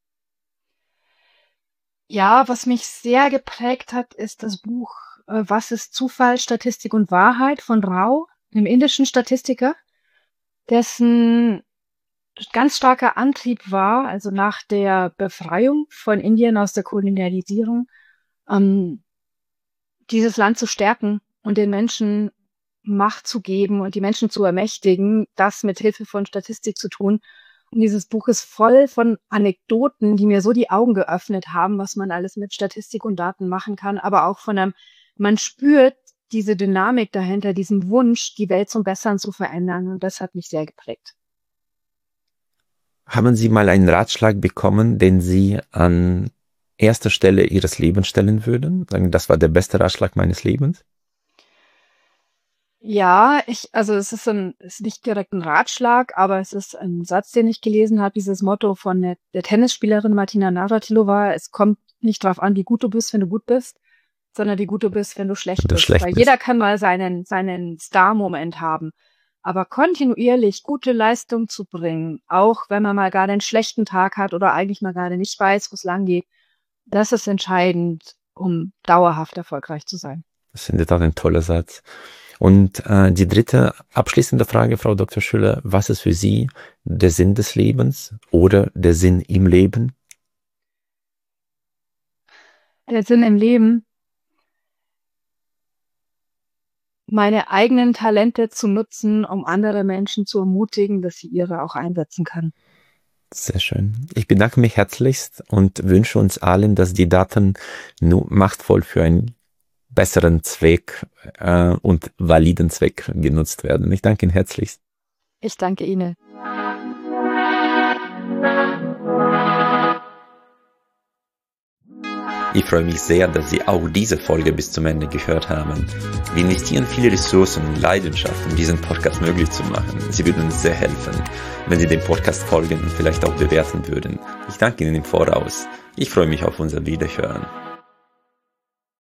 Ja, was mich sehr geprägt hat, ist das Buch Was ist Zufall, Statistik und Wahrheit von Rao, einem indischen Statistiker, dessen ganz starker Antrieb war, also nach der Befreiung von Indien aus der Kolonialisierung, ähm, dieses Land zu stärken und den Menschen Macht zu geben und die Menschen zu ermächtigen, das mit Hilfe von Statistik zu tun. Und dieses Buch ist voll von Anekdoten, die mir so die Augen geöffnet haben, was man alles mit Statistik und Daten machen kann, aber auch von einem, man spürt diese Dynamik dahinter, diesen Wunsch, die Welt zum Besseren zu verändern. Und das hat mich sehr geprägt. Haben Sie mal einen Ratschlag bekommen, den Sie an erster Stelle Ihres Lebens stellen würden? Sagen, das war der beste Ratschlag meines Lebens? Ja, ich, also es ist ein, ist nicht direkt ein Ratschlag, aber es ist ein Satz, den ich gelesen habe, dieses Motto von der, der Tennisspielerin Martina Navratilova: Es kommt nicht drauf an, wie gut du bist, wenn du gut bist, sondern wie gut du bist, wenn du schlecht Wenn du bist. schlecht Weil bist. jeder kann mal seinen, seinen Star-Moment haben. Aber kontinuierlich gute Leistung zu bringen, auch wenn man mal gerade einen schlechten Tag hat oder eigentlich mal gerade nicht weiß, wo es lang geht, das ist entscheidend, um dauerhaft erfolgreich zu sein. Das ist in der Tat ein toller Satz. Und äh, die dritte abschließende Frage, Frau Doktor Schüller, was ist für Sie der Sinn des Lebens oder der Sinn im Leben? Der Sinn im Leben, meine eigenen Talente zu nutzen, um andere Menschen zu ermutigen, dass sie ihre auch einsetzen können. Sehr schön. Ich bedanke mich herzlichst und wünsche uns allen, dass die Daten nur machtvoll für einen besseren Zweck äh, und validen Zweck genutzt werden. Ich danke Ihnen herzlichst. Ich danke Ihnen. Ich freue mich sehr, dass Sie auch diese Folge bis zum Ende gehört haben. Wir investieren viele Ressourcen und Leidenschaft, um diesen Podcast möglich zu machen. Sie würden uns sehr helfen, wenn Sie dem Podcast folgen und vielleicht auch bewerten würden. Ich danke Ihnen im Voraus. Ich freue mich auf unser Wiederhören.